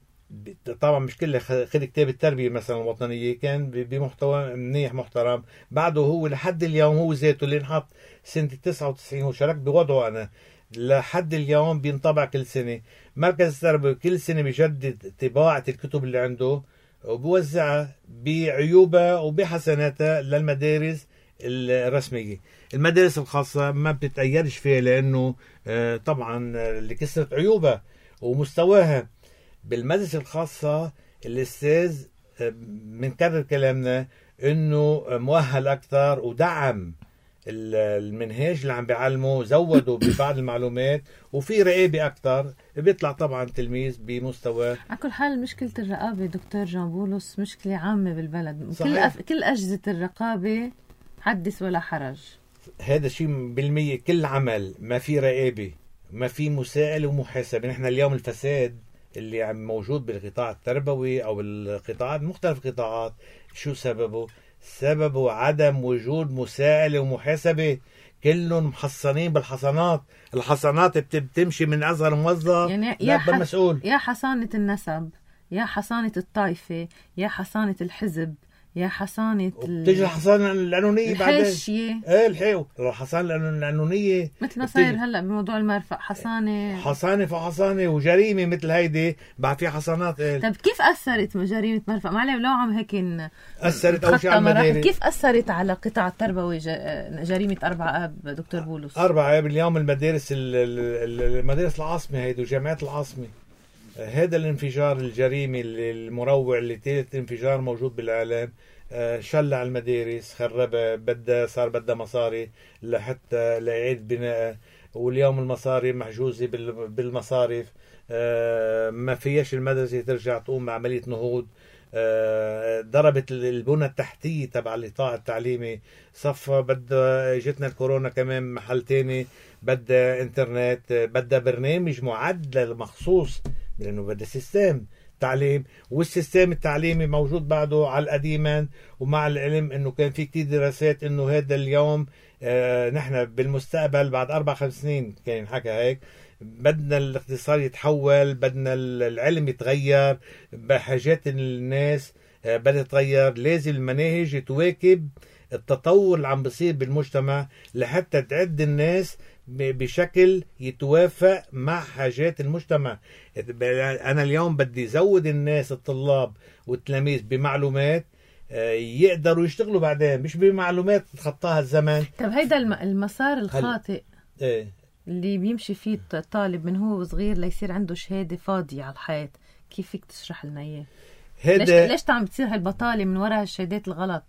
طبعا مش كله. خذ كتاب التربية مثلا الوطنية كان بمحتوى منيح محترم، بعده هو لحد اليوم هو ذاته اللي انحط سنة تسعة وتسعين وشاركت بوضعه أنا لحد اليوم بينطبع كل سنة. مركز التربية كل سنة بيجدد طباعة الكتب اللي عنده وبوزعها بعيوبها وبحسناتها للمدارس الرسمية. المدارس الخاصة ما بتتأيرش فيها لأنه طبعا اللي كسرت عيوبها ومستواها. بالمدرسة الخاصة الأستاذ منكرر كلامنا إنه مؤهل أكثر ودعم المنهاج اللي عم بيعلمه، زودوا ببعض المعلومات وفي رقابة أكثر، بيطلع طبعا تلميذ بمستوى. على كل حال مشكلة الرقابة دكتور جان بولس مشكلة عامة بالبلد. كل أف... كل أجهزة الرقابة حدث ولا حرج. هذا شيء بالمية. كل عمل ما في رقابة ما في مساءلة ومحاسبة. نحن اليوم الفساد اللي عم موجود بالقطاع التربوي او بالقطاعات مختلف القطاعات شو سببه؟ سببه عدم وجود مساءلة ومحاسبة. كلهم محصنين بالحصانات. الحصانات بتمشي من اصغر موظف يعني لاكبر مسؤول. يا حصانة النسب، يا حصانة الطائفة، يا حصانة الحزب، يا حصانة بتجي الحصانة القانونية بعدين الحاشية. ايه الحيو الحصانة القانونية مثل ما صاير هلا بموضوع المرفأ، حصانة حصانة فحصانة وجريمة مثل هيدي بعد في حصانات. ايه طيب كيف أثرت جريمة مرفأ؟ معلم لو عم هيك أثرت أول شيء على المدارس. كيف أثرت على قطاع التربوي جريمة أربع آب دكتور بولس؟ أربع آب اليوم المدارس المدارس العاصمة هيدي وجامعات العاصمة. هذا الانفجار الجريمي المروع اللي ثالث انفجار موجود بالعالم شلع المدارس، خربها، بدها صار بدها مصاري لحتى لإعادة بناء. واليوم المصاري محجوزة بالمصارف، ما فيش المدرسة ترجع تقوم بعملية نهوض. ضربت البنى التحتية تبع القطاع التعليمي. صفى بدها جتنا الكورونا كمان محل تاني، بدها انترنت، بدها برنامج معدل مخصوص لأنه بدها سيستم تعليم. والسيستم التعليمي موجود بعده على القديما. ومع العلم انه كان في كتير دراسات انه هذا اليوم آه نحن بالمستقبل بعد اربع خمس سنين كان حكى هيك بدنا الاقتصاد يتحول، بدنا العلم يتغير، بحاجات الناس آه بدها تتغير. لازم المناهج تواكب التطور اللي عم بصير بالمجتمع لحتى تعد الناس بشكل يتوافق مع حاجات المجتمع. أنا اليوم بدي زود الناس الطلاب والتلاميذ بمعلومات يقدروا يشتغلوا بعدين، مش بمعلومات تخطاها الزمن. طب هيدا المسار الخاطئ هل... ايه؟ اللي بيمشي فيه الطالب من هو صغير ليصير عنده شهادة فاضية على الحياة، كيف فيك تشرح لنا اياه؟ ليش ليش عم بتصير هالبطالة من وراء الشهادات الغلط؟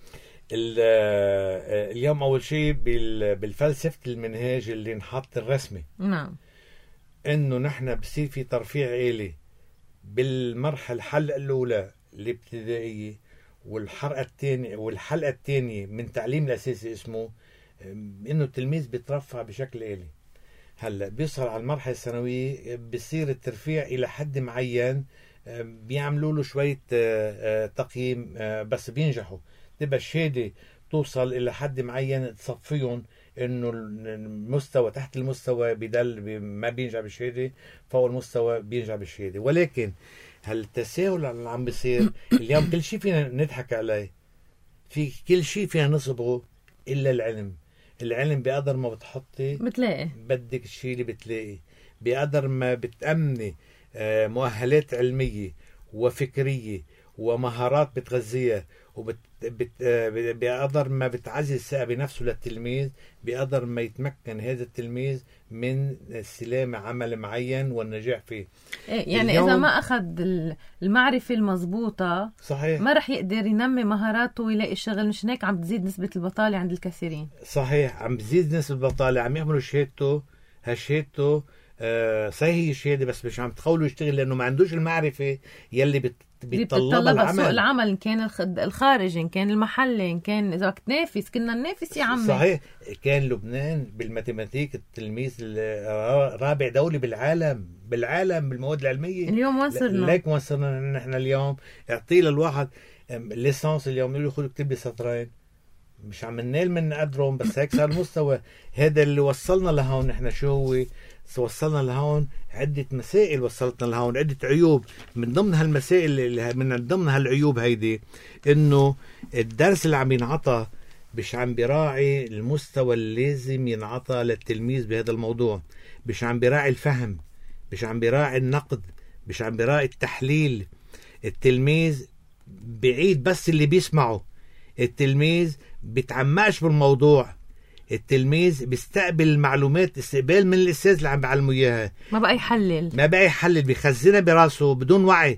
اليوم أول شيء بالفلسفة المنهاج اللي نحط الرسمي، نعم، إنه نحن بصير في ترفيع آلي بالمرحلة الحلقة الأولى الابتدائية والحلقة الثانية والحلقة الثانية من تعليم الأساسي اسمه إنه التلميذ بيترفع بشكل آلي. هلا بيصل على المرحلة الثانوية بصير الترفيع إلى حد معين بيعملوا له شوية تقييم بس بينجحوا. تبقى الشهادة توصل إلى حد معين تصفيهم إنه المستوى تحت المستوى بدل ما بينجح بالشهادة، فوق المستوى بينجح بالشهادة. ولكن هالتساهل اللي عم بيصير اليوم كل شيء فينا نضحك عليه، في كل شيء فينا نصبغه إلا العلم. العلم بقدر ما بتحطي بتلاقي بدك الشيء اللي بتلاقي، بقدر ما بتأمني مؤهلات علمية وفكرية ومهارات بتغذيها، وبت بقدر ما بتعزز الثقة بنفسه للتلميذ، بقدر ما يتمكن هذا التلميذ من استلام عمل معين والنجاح فيه. يعني إذا ما أخذ المعرفة المضبوطة صحيح ما رح يقدر ينمي مهاراته ويلاقي الشغل. مش هيك عم تزيد نسبة البطالة عند الكثيرين. صحيح عم بزيد نسبة البطالة، عم يعملوا شهادته هالشهادته آه صحيح هي شهادة بس مش عم تخولوا يشتغل لأنه ما عندوش المعرفة يلي بت بيتطلبها العمل. سوق العمل إن كان الخارجي إن كان المحلي إن كان إذا بدك تنافس كنا ننافس يا عمي. صحيح. كان لبنان بالماتيماتيك التلميذ الرابع دولي بالعالم بالعالم بالمواد العلمية. اليوم وين صرنا؟ ليك وين صرنا نحن اليوم؟ اعطيه للواحد ليسانس اليوم يقول له خذ اكتب لي سطرين، مش عم ننال من قدرهم بس هيك صار المستوى. هذا اللي وصلنا لهون. نحن شو هو وصلنا لهون؟ عدة مسائل وصلتنا لهون، عدة عيوب. من ضمن هالمسائل اللي من ضمن هالعيوب هيدي انه الدرس اللي عم ينعطى مش عم بيراعي المستوى اللي لازم ينعطى للتلميذ بهذا الموضوع، مش عم بيراعي الفهم، مش عم بيراعي النقد، مش عم بيراعي التحليل. التلميذ بعيد بس اللي بيسمعه، التلميذ بيتعمقش بالموضوع، التلميذ بيستقبل المعلومات استقبال من الأستاذ اللي عم بيعلمه إياها، ما بقى يحلل ما بقى يحلل، بيخزنها براسه بدون وعي.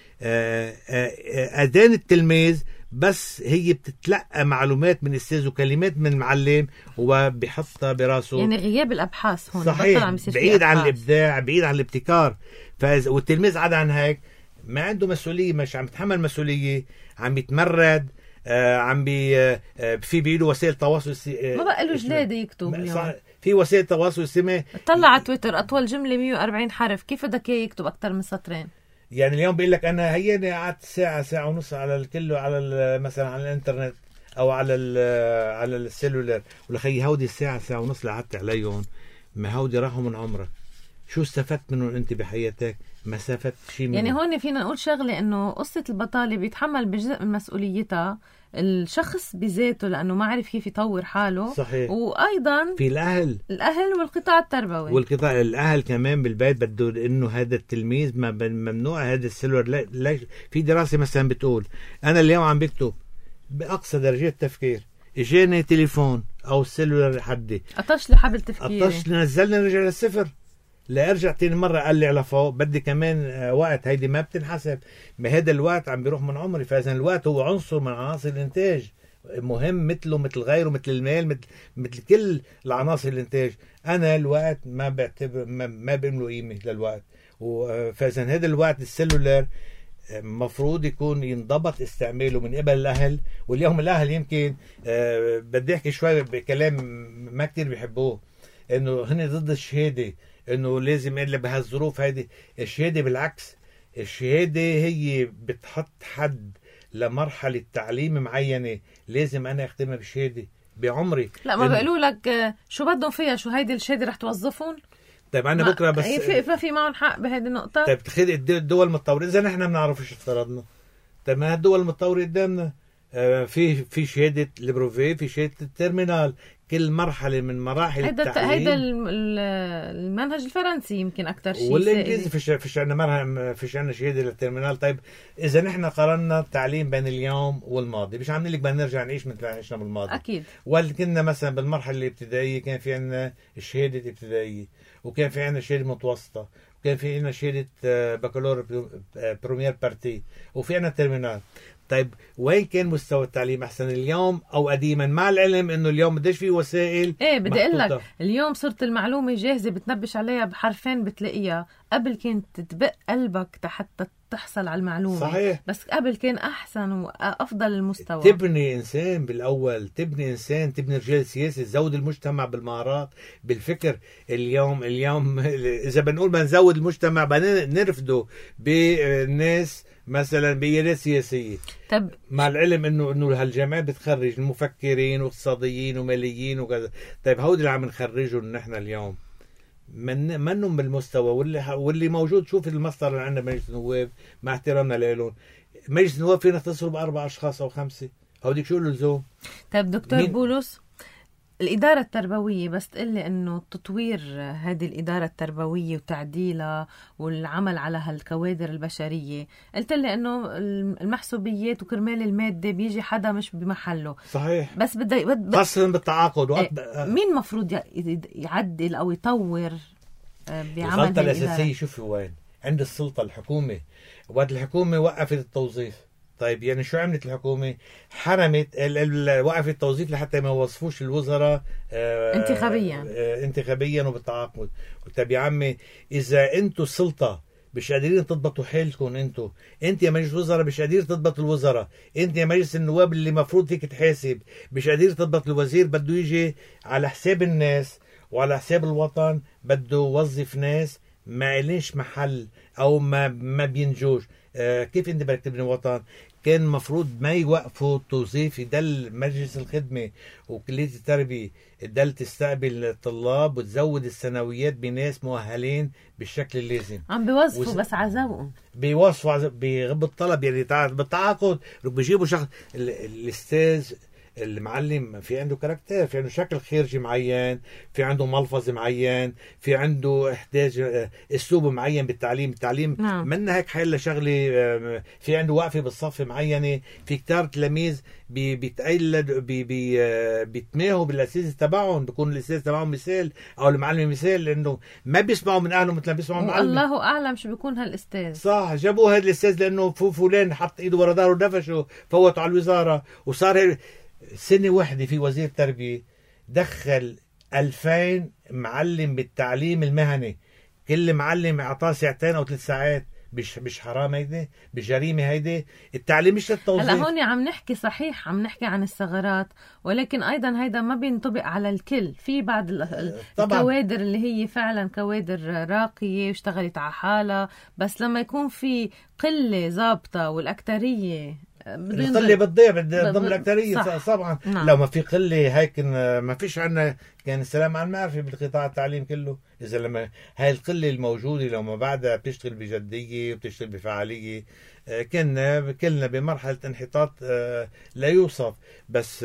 أذان التلميذ بس هي بتتلقى معلومات من أستاذ وكلمات من معلم وبيحطها براسه. يعني غياب الأبحاث هون صحيح عم بعيد عن الإبداع، بعيد عن الابتكار. فإذا والتلميذ عاد عن هيك ما عنده مسؤولية، مش عم يتحمل مسؤولية، عم يتمرد، آه عم بي آه في بيقولوا وسائل تواصل سي... آه ما بقى له جلاد يكتب اليوم. في وسائل تواصل اجتماعي طلع على تويتر اطول جمله مية وأربعين حرف، كيف بدك اياه يكتب اكثر من سطرين؟ يعني اليوم بيقول لك انا هيني قعدت ساعه ساعه ونص على الكل على مثلا على الانترنت او على على السيلولر، ولخي هودي الساعه ساعه ونص اللي قعدت عليهم ما هودي راحوا من عمرك. شو استفدت منهم انت بحياتك؟ ما استفدت شيء منهم. يعني هون فينا نقول شغله انه قصه البطاله بيتحمل بجزء من مسؤوليتها الشخص بذاته لانه ما عرف كيف يطور حاله. صحيح. وايضا في الاهل الاهل والقطاع التربوي والقطاع الاهل كمان بالبيت بده انه هذا التلميذ ممنوع هذا السيلولر. ليش؟ في دراسه مثلا بتقول انا اليوم عم بكتب باقصى درجات التفكير، اجاني تليفون او السيلولر حدي قطش لي حبل تفكيري، قطش نزلني رجع للصفر. لا ارجع تاني مرة قال لي على فوق بدي كمان وقت، هيدي ما بتنحسب. ما هذا الوقت عم بيروح من عمري. فإذا الوقت هو عنصر من عناصر الانتاج مهم مثله مثل غيره، مثل المال، مثل مثل كل العناصر الانتاج. انا الوقت ما بعتبر ما, ما بمله قيمة للوقت. فإذا هذا الوقت السيلولر مفروض يكون ينضبط استعماله من قبل الأهل. واليوم الأهل يمكن أه بدي أحكي شوي بكلام ما كتير بيحبوه، إنه هن ضد الشهادة، انه لازم الا بهالظروف هيدي. الشهاده بالعكس، الشهاده هي بتحط حد لمرحله تعليم معينه لازم انا اختمها بشهاده بعمري. لا ما بيقولوا لك شو بدهم فيها، شو هيدي الشهاده رح توظفون. طيب انا بكره بس في ما في معهم حق بهذه النقطه. طيب تخيل الدول المتطوره اذا نحن بنعرف ايش افترضنا. طيب ما الدول المتطوره قدامنا آه في في شهاده البروفي، في شهاده الترمينال، كل مرحلة من مراحل هيدا التعليم. هيدا المنهج الفرنسي يمكن أكتر شيء، والإنجليزي فيش فيش عنا مرهم فيش عنا شهادة للترمينال. طيب إذا نحن قارنا التعليم بين اليوم والماضي مش عم نقول لك بدنا نرجع نعيش مثل ما عشنا بالماضي أكيد. ولكننا مثلا بالمرحلة الابتدائية كان في عنا الشهادة الابتدائية، وكان في عنا شهادة متوسطة، وكان في عنا شهادة بكالور بروميير بارتي، وفي عنا ترمينال. طيب وين كان مستوى التعليم احسن اليوم او قديما؟ مع العلم انه اليوم بديش في وسائل. ايه بدي اقول لك اليوم صرت المعلومه جاهزه بتنبش عليها بحرفين بتلاقيها. قبل كنت تدق قلبك حتى تحصل على المعلومة. صحيح. بس قبل كان أحسن وأفضل المستوى. تبني إنسان بالأول، تبني إنسان، تبني رجال سياسي، تزود المجتمع بالمهارات بالفكر. اليوم اليوم إذا بنقول بنزود المجتمع بنرفضه بالناس مثلا بقيادات سياسية. طب مع العلم انه انه هالجامعات بتخرج المفكرين واقتصاديين وماليين وكذا. طيب هودي اللي عم نخرجهم نحن اليوم من منهم بالمستوى واللي واللي موجود. شوف المسطره اللي عندنا مجلس النواب مع احترامنا لهم، مجلس النواب فينا تصل باربع اشخاص او خمسه، هوديك شو اللزوم؟ طيب دكتور مين؟ بولس، الإدارة التربوية بس تقلي إنه تطوير هذه الإدارة التربوية وتعديلها والعمل على هالكوادر البشرية، قلت لي إنه المحسوبيات وكرمال المادة بيجي حدا مش بمحله. صحيح. بس بدي بد... خاصة بالتعاقد. ايه مين مفروض يعدل أو يطور بعمل الغلطة الأساسية شوفي وين؟ عند السلطة الحكومة. وقت الحكومة وقفت التوظيف، طيب يعني شو عملت الحكومة؟ حرمت وقفت التوظيف لحتى ما يوظفوش الوزراء آه انتخابيا آه انتخابيا وبالتعاقد. طيب يا عمي إذا أنتوا السلطة مش قادرين تضبطوا حالكم، انتوا انت يا مجلس وزراء مش قادر تضبط الوزراء، انت يا مجلس النواب اللي مفروض فيك تحاسب مش قادر تضبط الوزير، بده يجي على حساب الناس وعلى حساب الوطن، بده يوظف ناس ما ليش محل او ما ما بينجوش. آه كيف انت بدك تبني وطن؟ كان مفروض ما يوقفوا التوظيف، يدل مجلس الخدمة وكلية التربية تدل تستقبل الطلاب وتزود السنويات بناس مؤهلين بالشكل اللازم. عم بيوظفوا وز... بس عذابهم بيوظفوا عذاب بغب الطلب، يعني بالتعاقد بيجيبوا شخص. الاستاذ المعلم في عنده كاركتير، في عنده شكل خارجي معين، في عنده ملفظ معين، في عنده احتاج اسلوب معين بالتعليم. التعليم نعم. منا هيك حل شغله، في عنده وقفه بالصف معينه، في كتار تلاميذ بي بيتقلد بي بي بيتماهوا بالاساتذه تبعهم، بيكون الاستاذ تبعهم مثال او المعلم مثال، لانه ما بيسمعوا من اهله مثل ما بيسمعوا من المعلم. الله اعلم شو بيكون هالاستاذ. صح، جابوه هذا الاستاذ لانه فلان حط ايده ورا ظهره ودفشه، فوتوا على الوزاره وصار هيك. سنة واحدة في وزير تربية دخل ألفين معلم بالتعليم المهني، كل معلم اعطاه ساعتين او ثلاث ساعات. مش مش حرام هيدي؟ مش جريمة هيدي؟ التعليم مش للتوظيف. هلا هون عم نحكي صحيح، عم نحكي عن الثغرات، ولكن ايضا هيدا ما بينطبق على الكل. في بعض الكوادر اللي هي فعلا كوادر راقية واشتغلت على حالها، بس لما يكون في قلة ضابطة والاكترية القلة بتضيع ضمن الأكترية طبعا. نعم. لو ما في قلة هيك ما فيش عنا كان السلام على المعرفة بالقطاع التعليم كله. إذا لما هاي القلة الموجودة لو ما بعدها بتشتغل بجدية وبتشتغل بفعالية، كنا كلنا بمرحلة انحطاط لا يوصف. بس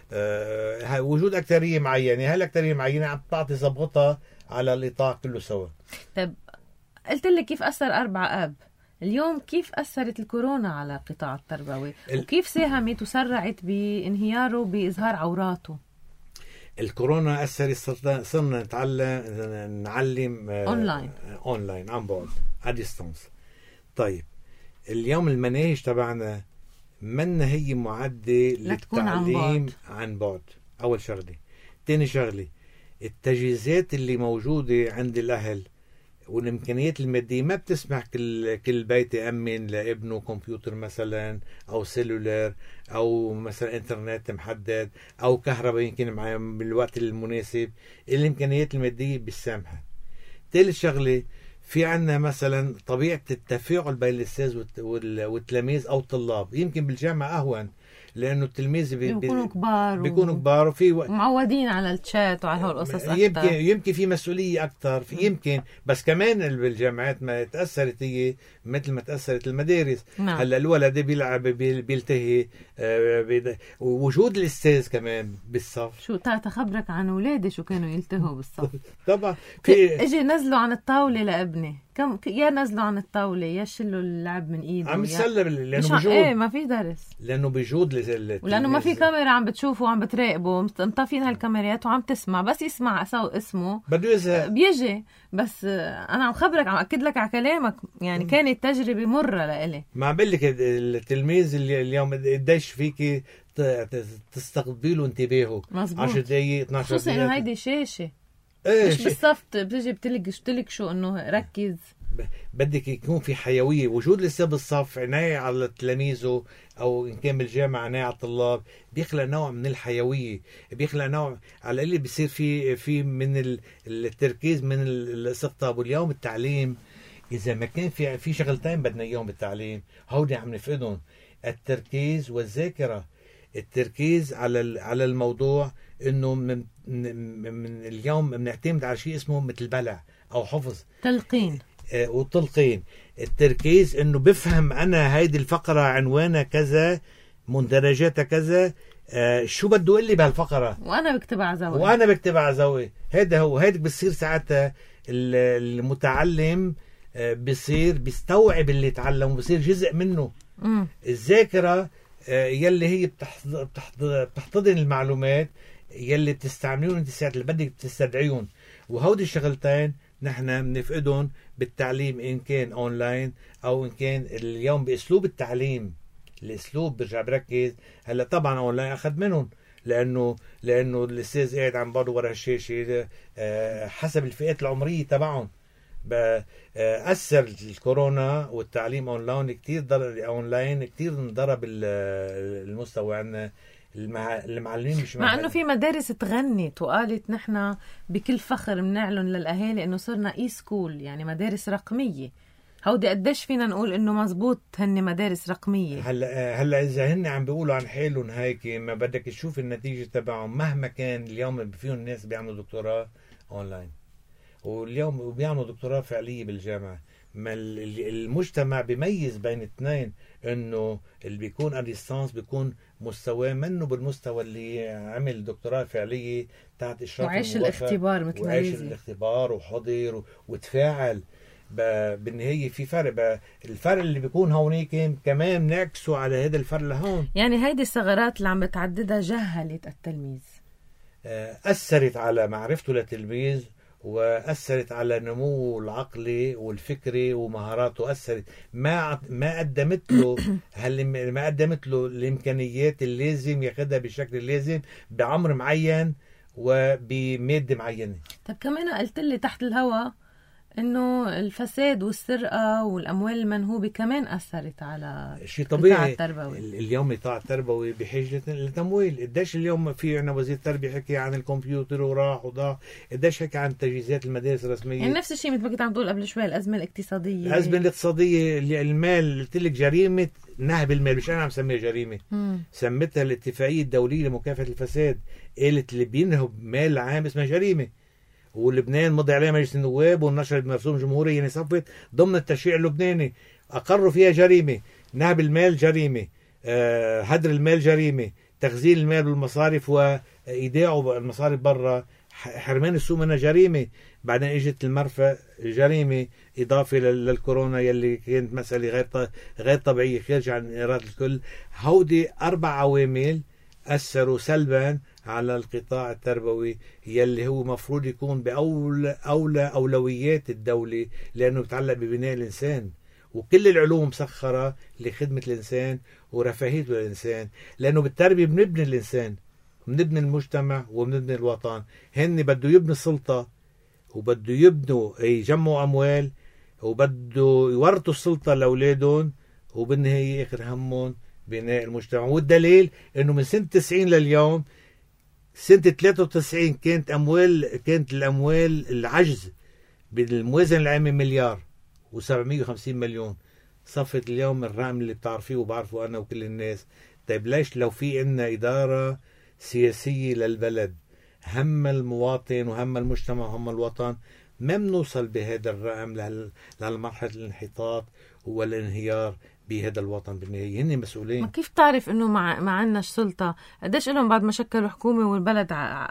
وجود أكترية معينة، هاي الأكترية معينة عم تعطي صبغتها على الإطار كله سوا. طيب قلت لك كيف أثر أربع آب، اليوم كيف أثرت الكورونا على القطاع التربوي وكيف ساهمت وسرعت بانهياره بإظهار عوراته؟ الكورونا أثرت، صرنا نتعلم نعلم أونلاين أونلاين عن بعد على ديستانس. طيب اليوم المناهج تبعنا منا هي معدة للتعليم عن بعد. أول شغلة. تاني شغلة، التجهيزات اللي موجودة عند الأهل والإمكانيات المادية ما بتسمح كل كل بيت يأمن لابنه كمبيوتر مثلا أو سيلولار أو مثلا إنترنت محدد أو كهرباء يمكن معاه بالوقت المناسب. الإمكانيات المادية بالسامحة. ثالث شغلة، في عنا مثلا طبيعة التفاعل بين الأستاذ والتلاميذ أو الطلاب. يمكن بالجامعة أهون لأنه التلميذ بي بيكونوا كبار بيكونوا كبار وفي و... معودين على الشات وعلى هالقصص أكتر. يمكن يمكن في مسؤولية أكتر يمكن. بس كمان بالجامعات ما تأثرت هي مثل ما تأثرت المدارس. نعم. هلا الولد بيلعب بيلتهي آه بي... وجود الأستاذ كمان بالصف. شو تخبرك عن أولادي شو كانوا يلتهوا بالصف. طبعا في اجي نزلوا عن الطاولة لابني، كم يا نزلوا عن الطاولة يا شلوا اللعب من ايده عم يسلم لانه بجود. ايه ما في درس لانه بجود لل... ولانه ما في كاميرا عم بتشوفه وعم بتراقبه، مطفين هالكاميرات وعم تسمع، بس يسمع اسمه بده يزهق بيجي. بس انا عم خبرك عم اكد لك على كلامك، يعني كانت تجربة مرة لإلي. ما عم بقول لك التلميذ اللي اليوم قديش فيكي تستقبله انتباهه عشر دقايق اثنعش دقيقة، خصوصا انه هيدي شاشة ايه مش بالصف بتجي بتلك بتلك شو انه ركز بدك يكون في حيوية، وجود لسه بالصف، عناية على تلاميذه أو إن كان بالجامعة عناية على الطلاب، بيخلق نوع من الحيوية، بيخلق نوع على اللي بيصير في في من التركيز من الاستقطاب. واليوم التعليم إذا ما كان في في شغلتين بدنا إياهم بالتعليم هودي عم نفقدهم، التركيز والذاكرة. التركيز على على الموضوع إنه من من اليوم بنعتمد على شيء اسمه مثل بلع أو حفظ، تلقين آه والتلقين. التركيز إنه بفهم أنا هيدي الفقرة عنوانها كذا، مندرجاتها كذا، آه شو بده يقول لي بهالفقرة، وأنا بكتبها على زاوية وأنا بكتبها على زاوية. هذا هو، هيك بصير ساعتها المتعلم بصير بيستوعب اللي تعلم وبصير جزء منه. مم. الذاكرة يلي هي بتحتضن المعلومات يلي بتستعملون انت ساعة اللي بدك تستدعيهم، وهودي الشغلتين نحن بنفقدهم بالتعليم إن كان أونلاين أو إن كان اليوم بأسلوب التعليم. الأسلوب برجع بركز هلا طبعا أونلاين أخذ منهم، لأنه لأنه الأستاذ قاعد عم بعضه ورا الشاشة حسب الفئات العمرية تبعهم. أثر الكورونا والتعليم أونلاين كتير ضرب، أونلاين كتير انضرب المستوى عنا. المعلمين مش مع انه في مدارس تغنت وقالت نحن بكل فخر بنعلن للاهالي انه صرنا اي سكول، يعني مدارس رقميه. هودي قديش فينا نقول انه مزبوط هن مدارس رقميه؟ هلا هلا اذا هن عم بيقولوا عن حالهم هيك، ما بدك تشوف النتيجه تبعهم. مهما كان اليوم فيهم الناس بيعملوا دكتوراه اونلاين، واليوم بيعملوا دكتوراه فعليه بالجامعه. ما المجتمع بيميز بين اثنين، انه اللي بيكون اديستانس بيكون مستواه منه بالمستوى اللي عمل دكتوراه فعليه تحت اشراف وعيش الاختبار مثل وعيش الاختبار وحضر وتفاعل. بالنهايه في فرق، الفرق اللي بيكون هونيك كمان نعكسه على هذا الفرق لهون. يعني هيدي الثغرات اللي عم بتعددها جهلت التلميذ، اثرت على معرفته للتلميذ، وأثرت على نموه العقلي والفكري ومهاراته. أثرت ما ما قدمت له هل ما قدمت له الإمكانيات اللازم ياخدها بشكل اللازم بعمر معين وبمادة معينة. طب كمان قلت لي تحت الهواء انه الفساد والسرقه والاموال المنهوبه كمان اثرت على شيء طبيعي. التربوي. اليوم القطاع التربوي بحاجه للتمويل. قديش اليوم في عنا وزير التربيه حكي عن الكمبيوتر وراح وضاع، قديش حكي عن تجهيزات المدارس الرسميه. يعني نفس الشيء مثل ما كنت عم تقول قبل شوي، الازمه الاقتصاديه. الازمه الاقتصاديه، المال، قلت لك جريمه نهب المال، مش انا عم سميها جريمه، مم. سميتها الاتفاقيه الدوليه لمكافحه الفساد. قالت اللي بينهب مال عام اسمها جريمه، ولبنان مضي عليها مجلس النواب ونشرت بمرسوم جمهوري، يعني صفت ضمن التشريع اللبناني، أقروا فيها جريمة. نهب المال جريمة، آه، هدر المال جريمة، تخزين المال بالمصارف وإيداعه المصارف برا، حرمان السوق منها جريمة. بعدين اجت المرفأ جريمة، إضافة للكورونا يلي كانت مسألة غير غير طبيعية خارج عن إرادة الكل. هودي أربع عوامل أثروا سلبا على القطاع التربوي يلي هو مفروض يكون بأولى أولى أولويات الدولة، لأنه بيتعلق ببناء الإنسان، وكل العلوم مسخرة لخدمة الإنسان ورفاهيته للإنسان. لأنه بالتربية بنبني الإنسان، بنبني المجتمع وبنبني الوطن. هن بده يبني السلطة وبده يبنوا يجمعوا أموال وبده يورثوا السلطة لأولادهم، وبالنهاية آخر همهم بناء المجتمع. والدليل انه من سنة تسعين لليوم، سنة ثلاثة وتسعين كانت اموال كانت الاموال العجز بالموازنة العامة مليار وسبعمية وخمسين مليون، صفت اليوم الرقم اللي بتعرفيه وبعرفه انا وكل الناس. طيب ليش لو في عنا ادارة سياسية للبلد هم المواطن وهم المجتمع وهم الوطن، ما بنوصل بهذا الرقم لهالمرحلة الانحطاط والانهيار بهذا الوطن. بالنهاية هن مسؤولين. ما كيف تعرف انه مع ما عندناش سلطة؟ قديش لهم بعد ما شكلوا حكومة والبلد ع...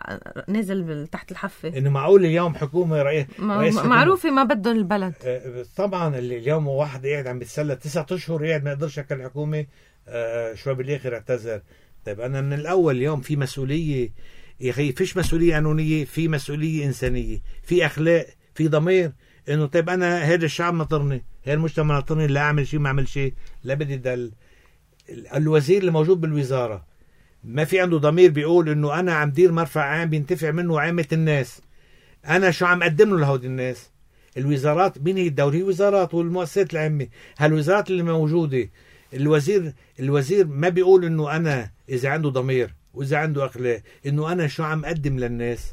نزل تحت الحفة؟ انه معقول اليوم حكومة رئيس ما... معروفة ما بدهم البلد. طبعا اليوم واحد قاعد عم بيتسلى تسعة اشهر قاعد ما يقدرش يشكل حكومة، آه شو بالاخر اعتذر. طيب انا من الاول اليوم في مسؤولية يا اخي، فيش مسؤولية قانونية، في مسؤولية انسانية، في اخلاق، في ضمير. انه طيب انا هذا الشعب ناطرني، هذا المجتمع ناطرني، لا اعمل شيء ما اعمل شيء، لا بدي دل. الوزير اللي موجود بالوزاره ما في عنده ضمير بيقول انه انا عم دير مرفع عام بينتفع منه عامه الناس، انا شو عم اقدم له لهودي الناس؟ الوزارات مين هي الدورة؟ هي وزارات والمؤسسات العامة. هالوزارات اللي موجودة الوزير الوزير ما بيقول انه انا اذا عنده ضمير واذا عنده اخلاق انه انا شو عم اقدم للناس،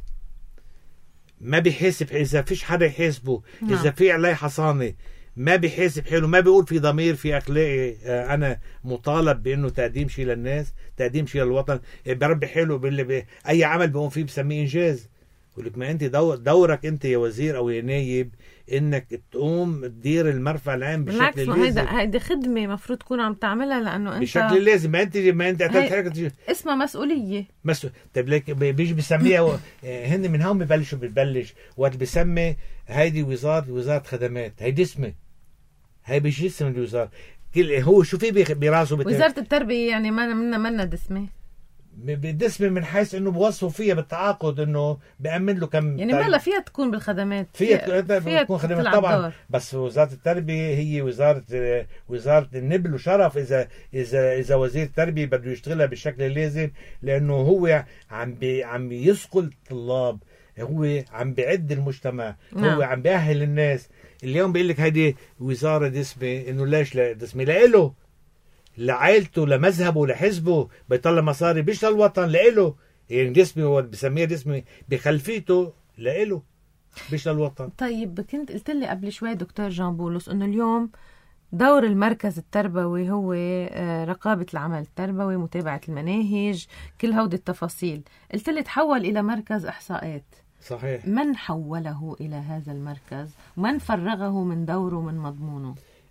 ما بيحاسب. اذا فيش حدا يحاسبه، اذا في عليه حصانه ما بيحاسب حاله، ما بيقول في ضمير في اخلاقي انا مطالب بانه تقديم شيء للناس، تقديم شيء للوطن، بربي حاله باللي اي عمل بقوم فيه بسميه انجاز. يقول لك ما انت دورك انت يا وزير او يا نايب انك تقوم تدير المرفأ العام بشكل لازم. بالعكس، هيدا هيدي خدمه مفروض تكون عم تعملها لانه انت بشكل لازم. ما انت ما انت هي... اسمها مسؤوليه. مسؤول. طيب ليك بيجي بيسميها هن من هون ببلشوا بتبلش وقت بسمي هيدي وزاره وزاره خدمات، هيدي اسمه، هي بيجي اسم الوزاره. كل هو شو في براسه بت... وزاره التربيه يعني ما منا منا دسمه بدسمه من حيث انه بوصفوا فيها بالتعاقد انه بيأمن له كم يعني ما لا فيها تكون بالخدمات، فيها, فيها, فيها تكون خدمات طبعا. بس وزاره التربيه هي وزاره وزاره النبل وشرف اذا اذا اذا وزير التربيه بده يشتغلها بالشكل اللازم، لانه هو عم بي عم يسقل الطلاب، هو عم بيعد المجتمع، هو عم بيأهل الناس. اليوم بيقول لك هيدي وزاره دسمه، انه ليش لا دسمه؟ لإله، لعائلته، لمذهبه، لحزبه، بيطلع مصاري بيشتغل الوطن لإله. يعني دسمه هو بسميها دسمه بخلفيته لإله بيشتغل الوطن. طيب كنت قلت لي قبل شوي دكتور جان بولس انه اليوم دور المركز التربوي هو رقابة العمل التربوي، متابعة المناهج، كل هودي التفاصيل. قلت لي تحول إلى مركز إحصاءات. صحيح. من حوله إلى هذا المركز؟ من فرغه من دوره من مضمونه؟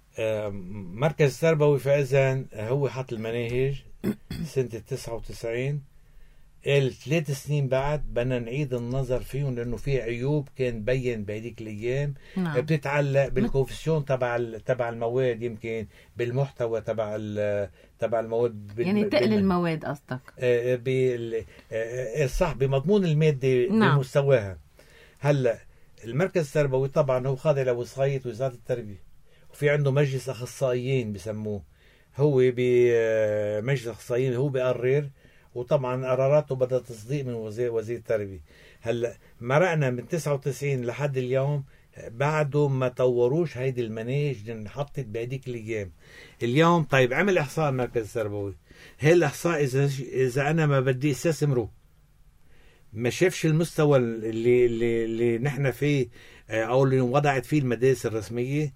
مركز تربوي فإذن هو حط المناهج سنة تسعة وتسعين، قال ثلاث سنين بعد بدنا نعيد النظر فيهم لأنه في عيوب كان بين بهذيك الأيام. نعم. بتتعلق بالكوفيسيون تبع تبع المواد، يمكن بالمحتوى تبع تبع المواد بال... يعني تقل بال... المواد قصدك؟ آه بال... آه صح، بمضمون المادة. نعم. بمستواها. هلا المركز التربوي طبعا هو خاضع لوصاية وزارة التربية، وفي عنده مجلس أخصائيين بسموه، هو بمجلس أخصائيين هو بيقرر، وطبعا قراراته بدها تصديق من وزير وزير التربية. هلا مرقنا من تسعة وتسعين لحد اليوم بعده ما طوروش هيدي المناهج اللي انحطت بهديك الايام. اليوم طيب عمل احصاء المركز التربوي، هي الاحصاء اذا اذا انا ما بدي استثمره، ما شافش المستوى اللي اللي, اللي نحن فيه او اللي وضعت فيه المدارس الرسميه،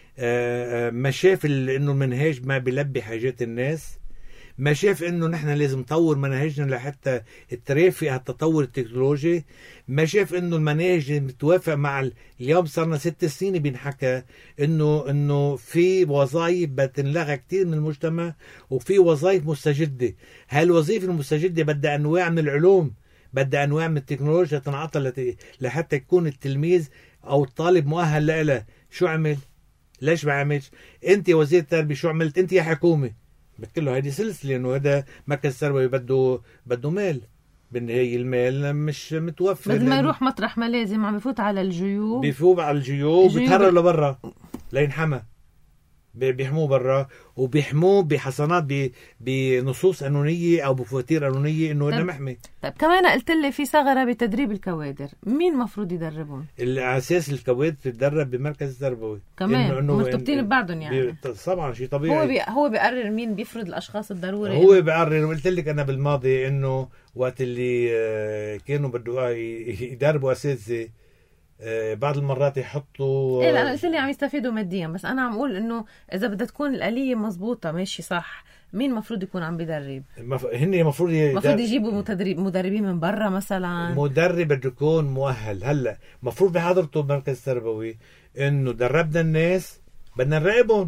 ما شاف انه المنهاج ما بيلبي حاجات الناس، ما شاف انه نحن لازم نطور مناهجنا لحتى ترافق التطور التكنولوجي، ما شاف انه المناهج متوافق مع اليوم. صارنا ست سنين بينحكى انه انه في وظائف بتنلغى كتير من المجتمع وفي وظائف مستجده. هالوظائف المستجده بدها انواع من العلوم، بدها انواع من التكنولوجيا تنعطى لحتى يكون التلميذ او الطالب مؤهل لها. شو عمل؟ ليش ما عملش؟ انت وزير التربيه شو عملت انت يا حكومه؟ بتقول هيدي سلسله، انه هذا مركز تربوي بده بده مال، بالنهايه المال مش متوفر، بدل ما يروح مطرح ما لازم عم بفوت على الجيوب، بيفوت على الجيوب بيتهرب لبرا لينحمى، بيحموه برا وبيحموه بحصانات بنصوص قانونيه او بفواتير قانونيه انه هذا محمي. طيب كمان قلت لي في ثغره بتدريب الكوادر، مين مفروض يدربهم؟ الاساس الكوادر بتدرب بمركز تربوي كمان مرتبطين ببعضهم يعني. طبعا شيء طبيعي. هو بي هو بيقرر مين بيفرض الاشخاص الضروري، هو بيقرر. وقلت لك انا بالماضي انه وقت اللي كانوا بده يدربوا اساتذه بعض المرات يحطوا ايه. لا انا قلت لي عم يستفيدوا ماديا، بس انا عم اقول انه اذا بدها تكون الآلية مزبوطة ماشي صح، مين مفروض يكون عم بيدرب؟ مف... هن مفروض يدرب... مفروض يجيبوا مدرب... مدربين من برا مثلا. مدرب بده يكون مؤهل. هلا مفروض بحضرته بمركز تربوي انه دربنا الناس بدنا نراقبهم.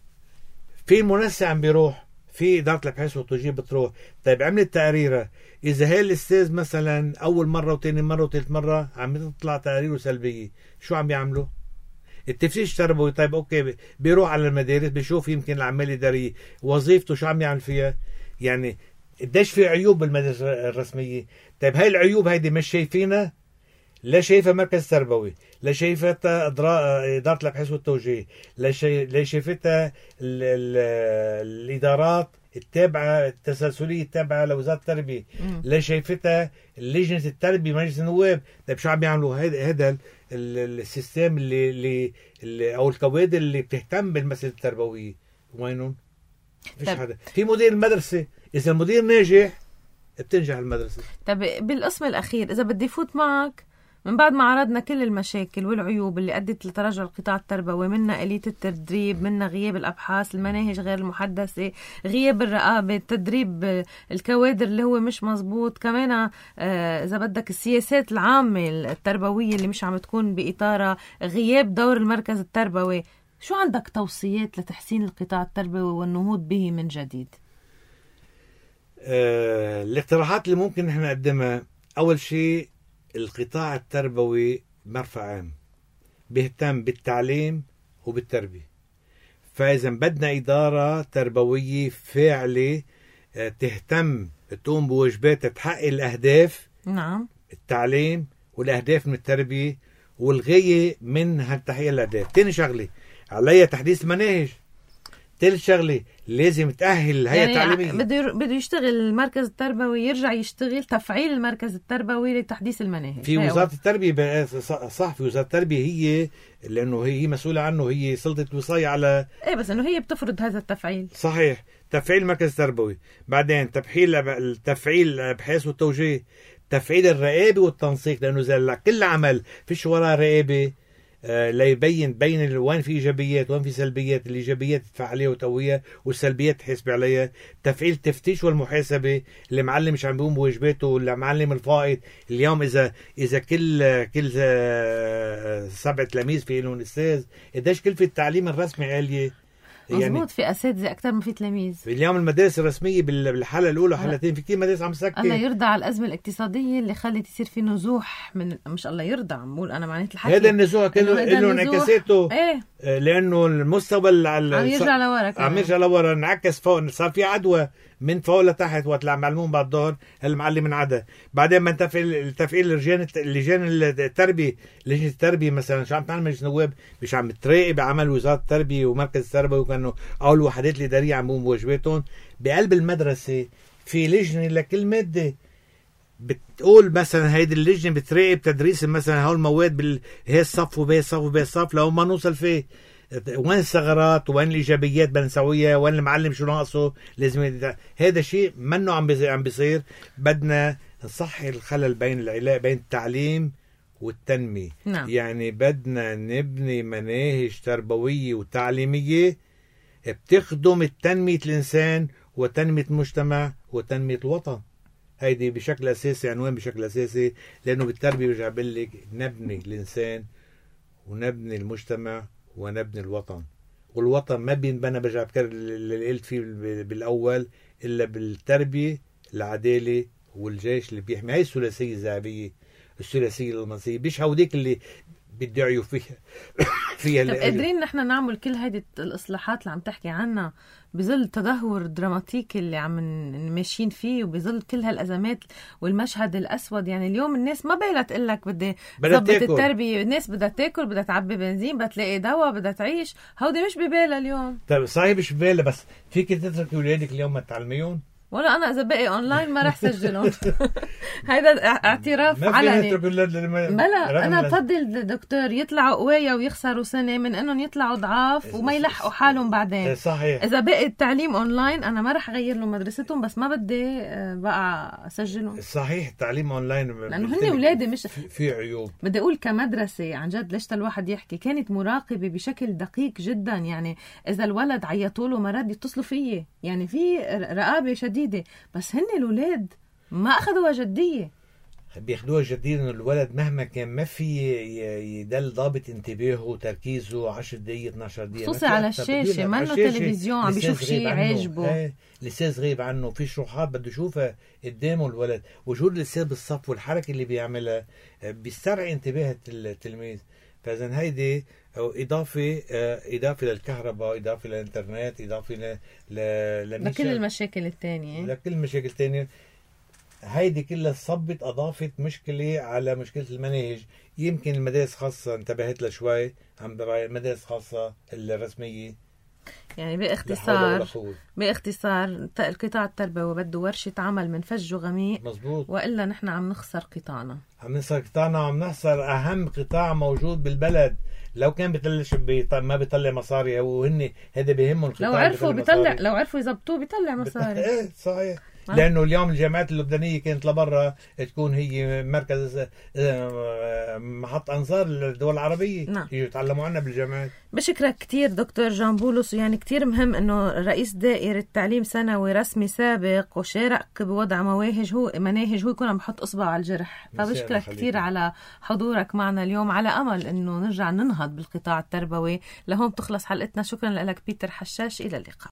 في المنسق عم بيروح، في إدارة الأبحاث والتوجيه بتروح. طيب عملت تقريرة، إذا هي الأستاذ مثلا أول مرة وثاني مرة وثالث مرة عم تطلع تقاريره سلبية، شو عم بيعملوا؟ التفتيش التربوي طيب أوكي بيروح على المدارس بيشوف يمكن العمال الإدارية وظيفته شو عم يعمل فيها، يعني قديش في عيوب بالمدارس الرسمية. طيب هاي العيوب هيدي مش شايفينها؟ لا شايفها مركز تربوي، لا شايفتها إدارة الأبحاث والتوجيه، لا شايفتها الإدارات التابعة التسلسلية التابعة لوزارة التربية، لا شايفتها لجنة التربية مجلس النواب. طيب شو عم يعملوا؟ هذا السيستم اللي, اللي, اللي او الكوادر اللي بتهتم بالمسألة التربوية وينهم؟ فيش حدا. في مدير المدرسة، اذا المدير ناجح بتنجح المدرسة. طب بالقسم الاخير اذا بدي فوت معك من بعد ما عرضنا كل المشاكل والعيوب اللي أدت لتراجع القطاع التربوي، منا آلية التدريب، منا غياب الأبحاث، المناهج غير المحدثة، غياب الرقابة، تدريب الكوادر اللي هو مش مزبوط، كمان آه إذا بدك السياسات العامة التربوية اللي مش عم تكون بإطارها، غياب دور المركز التربوي. شو عندك توصيات لتحسين القطاع التربوي والنهوض به من جديد؟ آه الاقتراحات اللي ممكن نحن نقدمها، أول شيء القطاع التربوي مرفع عام بيهتم بالتعليم وبالتربية، فإذا بدنا إدارة تربوية فاعلة تهتم تقوم بواجباتها تحقق الأهداف، نعم، التعليم والأهداف من التربية والغاية من تحقيق الأهداف. تاني شغلة عليها تحديث المناهج. ثالث شغله لازم تأهل الهيئة يعني التعليمية. بده بده يشتغل المركز التربوي، يرجع يشتغل تفعيل المركز التربوي لتحديث المناهج في وزارة التربية. صح، في وزارة التربية هي لأنه هي مسؤولة عنه، هي سلطة وصاية على ايه، بس انه هي بتفرض هذا التفعيل. صحيح، تفعيل المركز التربوي، بعدين تفعيل تفعيل الابحاث والتوجيه، تفعيل الرقابة والتنسيق، لأنه إذا كل عمل فيش وراه رقابة آه ليبين بين وين في ايجابيات وين في سلبيات، الايجابيات تدفع عليها وتقويها والسلبيات تحسب عليها. تفعيل التفتيش والمحاسبه، اللي معلم مش عم بيقوم بواجباته، ولا معلم الفائض. اليوم اذا اذا كل كل آه سبع تلاميذ في لهم استاذ، قديش كلفه التعليم الرسمي عاليه؟ مزبوط، يعني في اساتذه اكثر ما في تلاميذ. اليوم المدارس الرسميه بالحاله الاولى وحالتين في كثير مدارس عم سكر. الله يرضى على الازمه الاقتصاديه اللي خلت يصير في نزوح، من مش الله يرضى، عم بقول انا معنات الحكي هذا النزوح كله له انعكاساته. ايه؟ لانه المستوى عم يرجع لورا، عم يرجع لورا، انعكس فوق، صار في عدوى من فوق لتحت. وقت اللي عم يعلمون بعد الظهر المعلم انعدى. بعدين ما تفعيل تفعيل لجان لجان التربيه، لجنه التربيه مثلا شو عم تعمل مجلس النواب؟ مش عم تراقب عمل وزاره التربيه ومركز التربيه، وكانوا او الوحدات الاداريه عم بيقوموا بواجباتهم. بقلب المدرسه في لجنه لكل ماده بتقول مثلا هيدي اللجنه بتراقب تدريس مثلا هول المواد بال هي الصف وبهي الصف وبهي الصف، لو ما نوصل فيه وين الثغرات وين الايجابيات بدنا نسويها، وين المعلم شو ناقصه لازم. هذا شيء منه عم عم بيصير. بدنا نصحي الخلل بين العلاقه بين التعليم والتنميه. نعم. يعني بدنا نبني مناهج تربويه وتعليميه بتخدم التنميه الانسان وتنميه المجتمع وتنميه الوطن. هيدي بشكل اساسي عنوان بشكل اساسي، لانه بالتربيه برجع بقول لك نبني الانسان ونبني المجتمع ونبني الوطن. والوطن ما بينبنى، برجع بكرر اللي قلت فيه بالاول، الا بالتربيه، العداله والجيش اللي بيحمي. هاي الثلاثيه الذهبيه، الثلاثيه الالماسيه، مش هوديك اللي بيدعيوا فيها فيها. طب قادرين نحن نعمل كل هيدي الاصلاحات اللي عم تحكي عنها بظل التدهور الدراماتيكي اللي عم ماشيين فيه، وبظل كل هالازمات والمشهد الاسود؟ يعني اليوم الناس ما بالها تقول لك بدي ضبط التربيه، الناس بدها تاكل، بدها تعبي بنزين، بدها تلاقي دواء، بدها تعيش. هودي مش ببالها اليوم. طيب صحيح مش ببالها، بس فيك تتركي اولادك اليوم ما تعلميهم؟ ولا انا اذا بقي اونلاين ما رح سجلهم. هيدا اعتراف علني. بلا انا بفضل دكتور يطلعوا قوايا ويخسروا سنه من انهم يطلعوا ضعاف وما يلحقوا حالهم بعدين. صحيح. اذا بقي التعليم اونلاين انا ما رح اغير لهم مدرستهم، بس ما بدي بقى اسجلهم. صحيح، التعليم اونلاين لانه هن اولادي، مش في عيوب. بدي اقول كمدرسه عن جد، ليش الواحد يحكي كانت مراقبه بشكل دقيق جدا. يعني اذا الولد عيطوا له مرات يتصلوا فيي، يعني في رقابه شديدة. بس هن الأولاد ما أخذوها جدية. بياخدوها جدية، إنه الولد مهما كان ما في يدل ضابط انتباهه وتركيزه عشر دقايق اثناشر دقيقة، خصوصي على الشاشة، ما إنه تلفزيون عم بيشوف شيء عاجبه. ايه لساز غيب عنه، في شروحات بده يشوفها قدامه الولد. وجود اللسان بالصف والحركة اللي بيعملها بيسترعي انتباه التلميذ. فإذا هيدي إضافة إضافة للكهرباء، إضافة للإنترنت، إضافة ل ل لكل المشاكل الثانية لكل المشاكل الثانية. هيدي كلها صبت أضافت مشكلة على مشكلة المناهج. يمكن المدارس خاصة انتبهت لها شوي، عم المدارس خاصة الرسمية يعني لا حول باختصار ولا قوة. باختصار القطاع التربوي بده ورشة عمل من فج وغميق، مزبوط. وإلا نحن عم نخسر قطاعنا، عم نخسر قطاعنا وعم نخسر أهم قطاع موجود بالبلد. لو كان بيطلعش بيط... ما بيطلع مصاري، وهن هذا بيهمهم القطاع. لو عرفوا بيطلع بيطلع، لو عرفوا يزبطوه بيطلع مصاري. ايه صحيح. لانه اليوم الجامعات اللبنانيه كانت لبرا تكون هي مركز محط انظار للدول العربيه. نعم. يجوا يتعلموا عنا بالجامعات. بشكرك كتير دكتور جان بولس، يعني كتير مهم انه رئيس دائره تعليم ثانوي رسمي سابق وشارك بوضع مواهج هو مناهج هو يكون عم بحط اصبع على الجرح. فبشكرك كتير على حضورك معنا اليوم، على امل انه نرجع ننهض بالقطاع التربوي. لهون بتخلص حلقتنا. شكرا لك بيتر حشاش، الى اللقاء.